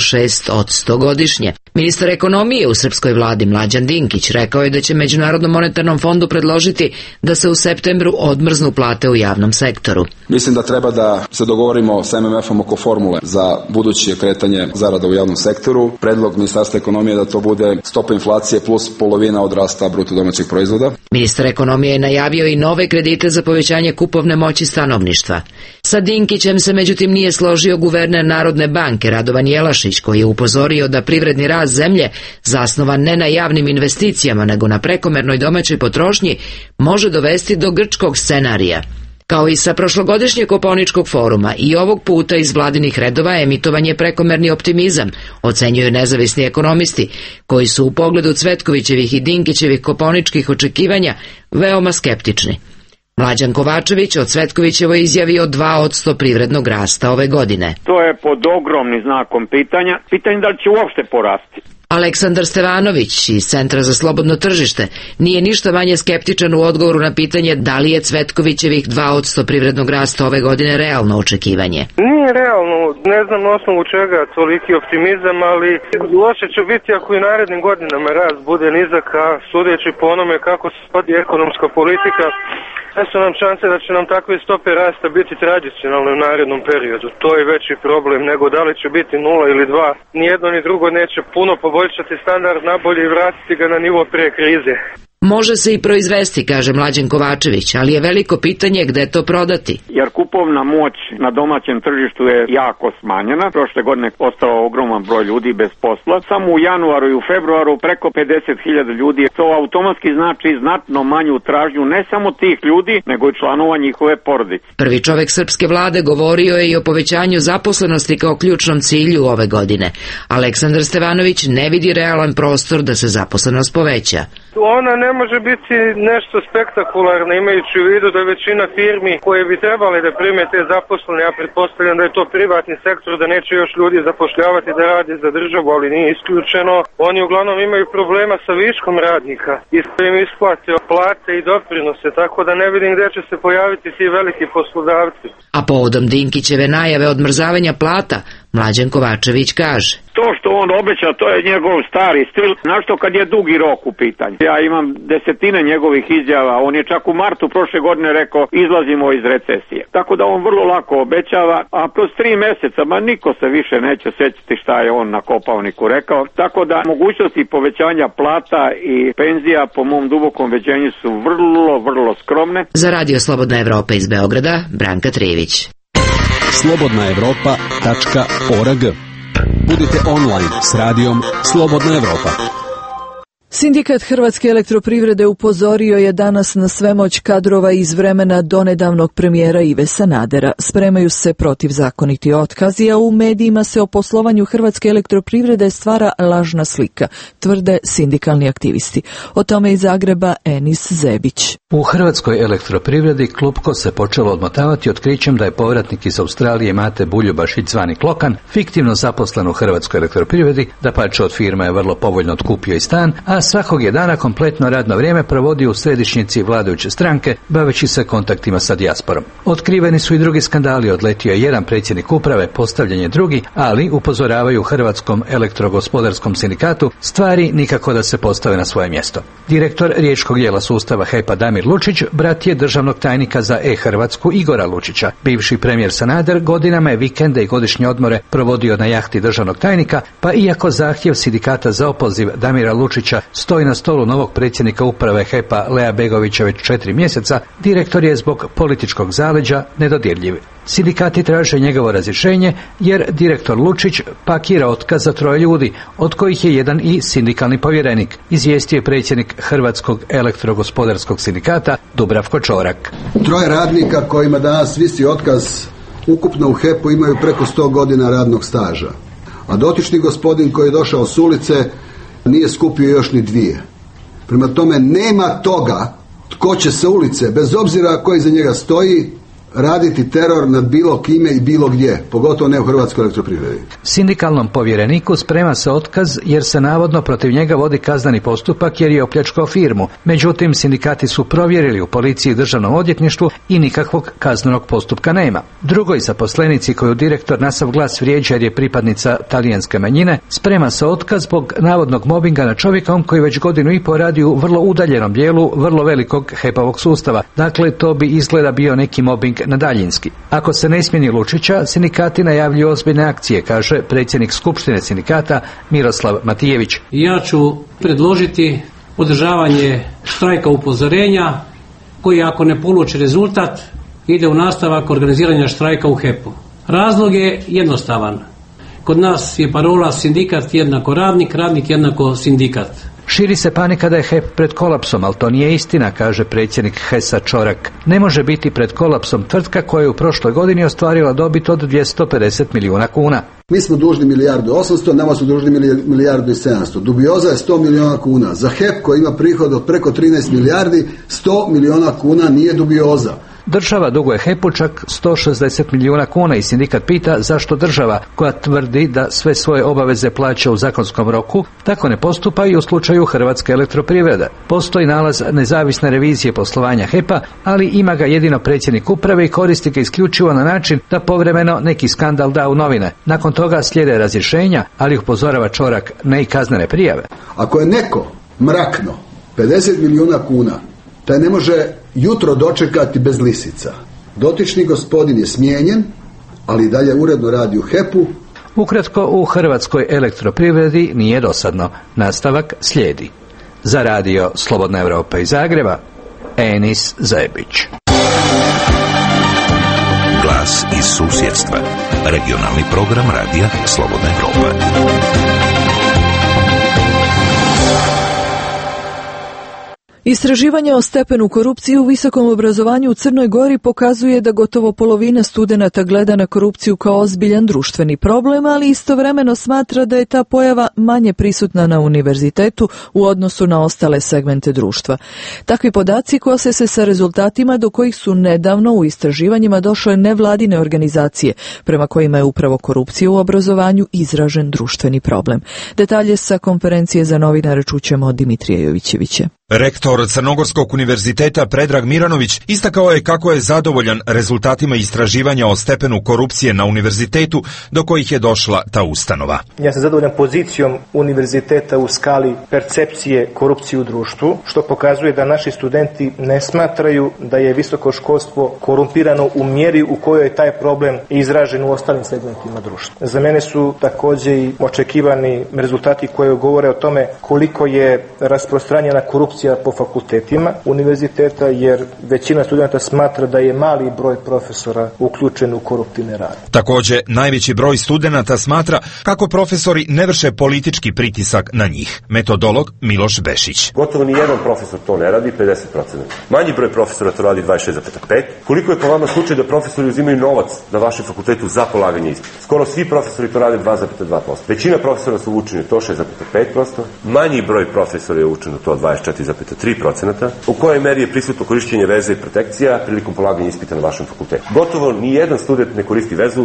6% godišnje. Ministar ekonomije u srpskoj vladi Mlađan Dinkić rekao je da će Međunarodnom monetarnom fondu predložiti da se u septembru odmrznu plate u javnom sektoru. Mislim da treba da se dogovorimo sa MMF-om oko formule za buduće kretanje zarada u javnom sektoru. Predlog Ministarstva ekonomije da to bude stopa inflacije plus polovina od rasta bruto domaćeg proizvoda. Ministar ekonomije je najavio i nove kredite za povećanje kupovne moći stanovništva. Sa Dinkićem se međutim nije složio guverner Narodne banke Radovan Jelašić, koji je upozorio da privredni rast zemlje, zasnovan ne na javnim investicijama nego na prekomernoj domaćoj potrošnji, može dovesti do grčkog scenarija. Kao i sa prošlogodišnjeg Kopaoničkog foruma, i ovog puta iz vladinih redova emitovan je prekomerni optimizam, ocenjuju nezavisni ekonomisti, koji su u pogledu Cvetkovićevih i Dinkićevih kopaoničkih očekivanja veoma skeptični. Mlađan Kovačević od Cvetkovićevoj izjavi o 2% privrednog rasta ove godine. To je pod ogromnim znakom pitanja. Pitanje da li će uopšte porasti. Aleksandar Stevanović iz Centra za slobodno tržište nije ništa manje skeptičan u odgovoru na pitanje da li je Cvetkovićevih 2% privrednog rasta ove godine realno očekivanje. Nije realno, ne znam na osnovu čega toliki optimizam, ali loše će biti ako i narednim godinama rast bude nizak, a sudeći po onome kako se vodi ekonomska politika, sve su nam šanse da će nam takve stope rasta biti tradicionalne u narednom periodu. To je veći problem nego da li će biti 0 ili 2. Nijedno ni drugo neće puno poboljšati standard nabolje i vratiti ga na nivo pre krize. Može se i proizvesti, kaže Mlađan Kovačević, ali je veliko pitanje gde to prodati. Jer kupovna moć na domaćem tržištu je jako smanjena. Prošle godine ostao ogroman broj ljudi bez posla. Samo u januaru i u februaru preko 50.000 ljudi. To automatski znači znatno manju tražnju ne samo tih ljudi, nego i članova njihove porodice. Prvi čovek srpske vlade govorio je i o povećanju zaposlenosti kao ključnom cilju ove godine. Aleksandar Stevanović ne vidi realan prostor da se zaposlenost poveća. Ona ne može biti nešto spektakularno, imajući u vidu da većina firmi koje bi trebali da prime te zaposlene, ja pretpostavljam da je to privatni sektor, da neće još ljudi zapošljavati da radi za državu, ali nije isključeno. Oni uglavnom imaju problema sa viškom radnika i s kojim isplate plate i doprinose, tako da ne vidim gde će se pojaviti ti veliki poslodavci. A povodom Dinkićeve najave odmrzavanja plata, Mlađan Kovačević kaže: To što on obeća, to je njegov stari stil, našto kad je dugi rok u pitanju. Ja imam desetine njegovih izjava, on je čak u martu prošle godine rekao izlazimo iz recesije. Tako da on vrlo lako obećava, a kroz 3 meseca, ma niko se više neće sećati šta je on na Kopaoniku rekao. Tako da mogućnosti povećanja plata i penzija po mom dubokom ubeđenju su vrlo skromne. Za Radio Slobodna Evropa iz Beograda, Branka Trivić. slobodnaevropa.org. Budite online s radijom Slobodna Evropa. Sindikat Hrvatske elektroprivrede upozorio je danas na svemoć kadrova iz vremena donedavnog premijera Ive Sanadera. Spremaju se protivzakoniti otkazi, a u medijima se o poslovanju Hrvatske elektroprivrede stvara lažna slika, tvrde sindikalni aktivisti. O tome iz Zagreba Enis Zebić. U Hrvatskoj elektroprivredi klupko se počelo odmotavati otkrićem da je povratnik iz Australije Mate Buljubašić zvani Klokan fiktivno zaposlen u Hrvatskoj elektroprivredi, dapače od firme je vrlo povoljno otkupio i stan, a a svakog je dana kompletno radno vrijeme provodio u središnjici vladajuće stranke, baveći se kontaktima sa dijasporom. Otkriveni su i drugi skandali, odletio je jedan predsjednik uprave, postavljen je drugi, ali upozoravaju Hrvatskom elektrogospodarskom sindikatu, stvari nikako da se postave na svoje mjesto. Direktor riječkog dijela sustava HEP-a Damir Lučić brat je državnog tajnika za E-Hrvatsku Igora Lučića. Bivši premijer Sanader godinama je vikende i godišnje odmore provodio na jahti državnog tajnika, pa iako zahtjev sindikata za opoziv Damira Lučića stoji na stolu novog predsjednika uprave HEP-a Lea Begovića već 4 mjeseca, direktor je zbog političkog zaleđa nedodirljiv. Sindikati traže njegovo razrješenje jer direktor Lučić pakira otkaz za 3 ljudi, od kojih je jedan i sindikalni povjerenik, izvijestio je predsjednik Hrvatskog elektrogospodarskog sindikata Dubravko Čorak. 3 radnika kojima danas visi otkaz ukupno u HEP-u imaju preko 100 godina radnog staža, a dotični gospodin koji je došao s ulice nije skupio još ni 2. Prema tome nema toga tko će sa ulice, bez obzira ko iza njega stoji, raditi teror nad bilo kime i bilo gdje, pogotovo ne u Hrvatskoj elektroprivredi. Sindikalnom povjereniku sprema se otkaz jer se navodno protiv njega vodi kazneni postupak jer je opljačkao firmu. Međutim, sindikati su provjerili u policiji i državnom odvjetništvu i nikakvog kaznenog postupka nema. Drugoj zaposlenici koju direktor na sav glas vrijeđa jer je pripadnica talijanske manjine, sprema se otkaz zbog navodnog mobinga nad čovjekom koji već 1,5 godine radi u vrlo udaljenom dijelu vrlo velikog HEP-ovog sustava. Dakle, to bi izgleda bio neki mobing na daljinski. Ako se ne smijeni Lučića, sindikati najavljuju ozbiljne akcije, kaže predsjednik Skupštine sindikata Miroslav Matijević. Ja ću predložiti održavanje štrajka upozorenja koji ako ne poluči rezultat ide u nastavak organiziranja štrajka u HEP-u. Razlog je jednostavan. Kod nas je parola sindikat jednako radnik, radnik jednako sindikat. Širi se panika da je HEP pred kolapsom, ali to nije istina, kaže predsjednik HES-a Čorak. Ne može biti pred kolapsom tvrtka koja je u prošloj godini ostvarila dobit od 250 milijuna kuna. Mi smo dužni 1.800.000, nama su dužni 1.700.000. Dubioza je 100 milijuna kuna. Za HEP koji ima prihod od preko 13 milijardi, 100 milijuna kuna nije dubioza. Država duguje HEP-u čak 160 milijuna kuna i sindikat pita zašto država, koja tvrdi da sve svoje obaveze plaća u zakonskom roku, tako ne postupa i u slučaju Hrvatske elektroprivrede. Postoji nalaz nezavisne revizije poslovanja HEP-a, ali ima ga jedino predsjednik uprave i koristi ga isključivo na način da povremeno neki skandal da u novine. Nakon toga slijede razrješenja, ali upozorava Čorak, ne i kaznene prijave. Ako je neko mrakno 50 milijuna kuna, taj ne može jutro dočekati bez lisica. Dotični gospodin je smijenjen, ali dalje uredno radi u HEP-u. Ukratko, u Hrvatskoj elektroprivredi nije dosadno. Nastavak slijedi. Za radio Slobodna Evropa iz Zagreba, Enis Zebić. Glas iz susjedstva. Regionalni program radija Slobodna Evropa. Istraživanje o stepenu korupcije u visokom obrazovanju u Crnoj Gori pokazuje da gotovo polovina studenata gleda na korupciju kao ozbiljan društveni problem, ali istovremeno smatra da je ta pojava manje prisutna na univerzitetu u odnosu na ostale segmente društva. Takvi podaci kose se sa rezultatima do kojih su nedavno u istraživanjima došle nevladine organizacije, prema kojima je upravo korupcija u obrazovanju izražen društveni problem. Detalje sa konferencije za novinare čućemo od Dimitrija Jovićevića. Rektor Crnogorskog univerziteta Predrag Miranović istakao je kako je zadovoljan rezultatima istraživanja o stepenu korupcije na univerzitetu do kojih je došla ta ustanova. Ja sam zadovoljan pozicijom univerziteta u skali percepcije korupcije u društvu, što pokazuje da naši studenti ne smatraju da je visoko školstvo korumpirano u mjeri u kojoj je taj problem izražen u ostalim segmentima društva. Za mene su također i očekivani rezultati koji govore o tome koliko je rasprostranjena korupcija po fakultetima univerziteta, jer većina studenta smatra da je mali broj profesora uključen u koruptivne radnje. Također, najveći broj studenata smatra kako profesori ne vrše politički pritisak na njih. Metodolog Miloš Bešić. Gotovo ni jedan profesor to ne radi, 50%. Manji broj profesora to radi 26,5%. Koliko je po vama slučaj da profesori uzimaju novac na vašem fakultetu za polaganje ispita? Skoro svi profesori to rade 2,2%. Većina profesora su učeni to 6,5%. Manji broj profesora je učeno to 24,5%. 4,3%. U kojoj meri je prisutno korišćenje veze i protekcija prilikom polaganja ispita na vašem fakultetu? Gotovo ni jedan student ne koristi vezu,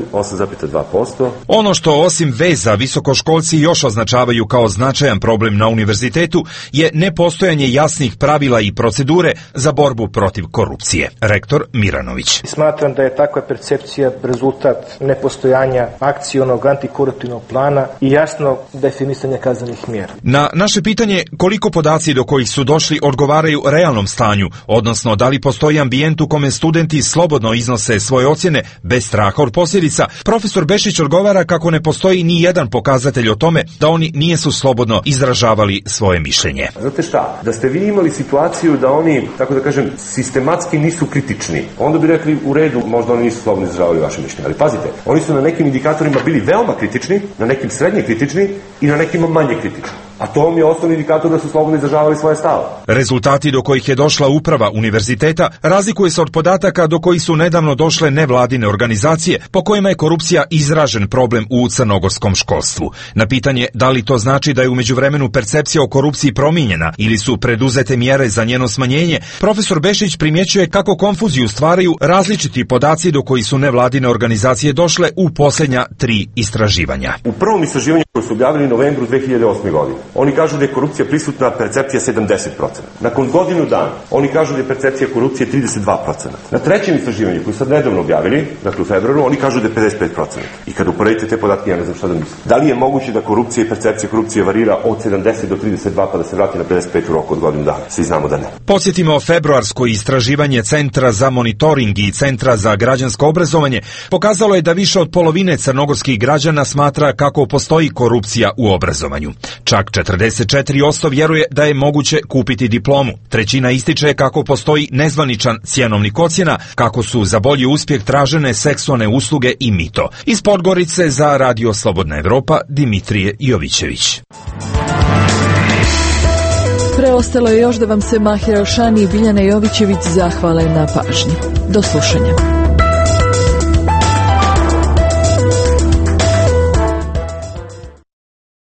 8,2%. Ono što osim veza visokoškolci još označavaju kao značajan problem na univerzitetu je nepostojanje jasnih pravila i procedure za borbu protiv korupcije. Rektor Miranović. Smatram da je takva percepcija rezultat nepostojanja akcionog antikoruptivnog plana i jasno definisanja kaznenih mjera. Na naše pitanje koliko podaci do kojih su došli odgovaraju realnom stanju, odnosno da li postoji ambijent u kome studenti slobodno iznose svoje ocjene bez straha od posljedica, profesor Bešić odgovara kako ne postoji ni jedan pokazatelj o tome da oni nijesu slobodno izražavali svoje mišljenje. Znate šta? Da ste vi imali situaciju da oni, tako da kažem, sistematski nisu kritični, onda bi rekli u redu, možda oni nisu slobodno izražavali vaše mišljenje. Ali pazite, oni su na nekim indikatorima bili veoma kritični, na nekim srednje kritični i na nekima manje kritični. A to vam je osnovni indikator da su slobodno izražavali svoje stave. Rezultati do kojih je došla uprava univerziteta razlikuje se od podataka do kojih su nedavno došle nevladine organizacije po kojima je korupcija izražen problem u crnogorskom školstvu. Na pitanje da li to znači da je u međuvremenu percepcija o korupciji promijenjena ili su preduzete mjere za njeno smanjenje, profesor Bešić primjećuje kako konfuziju stvaraju različiti podaci do kojih su nevladine organizacije došle u posljednja 3 istraživanja. U prvom istraživanju koje su objavili u novembru 2008. godine, oni kažu da je korupcija prisutna, percepcija 70%. Nakon godinu dana, oni kažu da je percepcija korupcije 32%. Na trećem istraživanju, koji sad nedavno objavili, dakle u februaru, oni kažu da je 55%. I kad uporedite te podatke, ja ne znam šta da mislim. Da li je moguće da korupcija i percepcija korupcije varira od 70 do 32 pa da se vrati na 55 u roku od godinu dana? Svi znamo da ne. Podsjetimo, februarsko istraživanje Centra za monitoring i Centra za građansko obrazovanje pokazalo je da više od polovine crnogorskih građana smatra kako postoji korupcija u obrazovanju. Čak 44% vjeruje da je moguće kupiti diplomu. Trećina ističe kako postoji nezvaničan cjenovnik ocjena, kako su za bolji uspjeh tražene seksualne usluge i mito. Iz Podgorice za Radio Slobodna Evropa, Dimitrije Jovićević. Preostalo je još da vam se Mahir Elšani i Biljana Jovićević zahvale na pažnji. Do slušanja.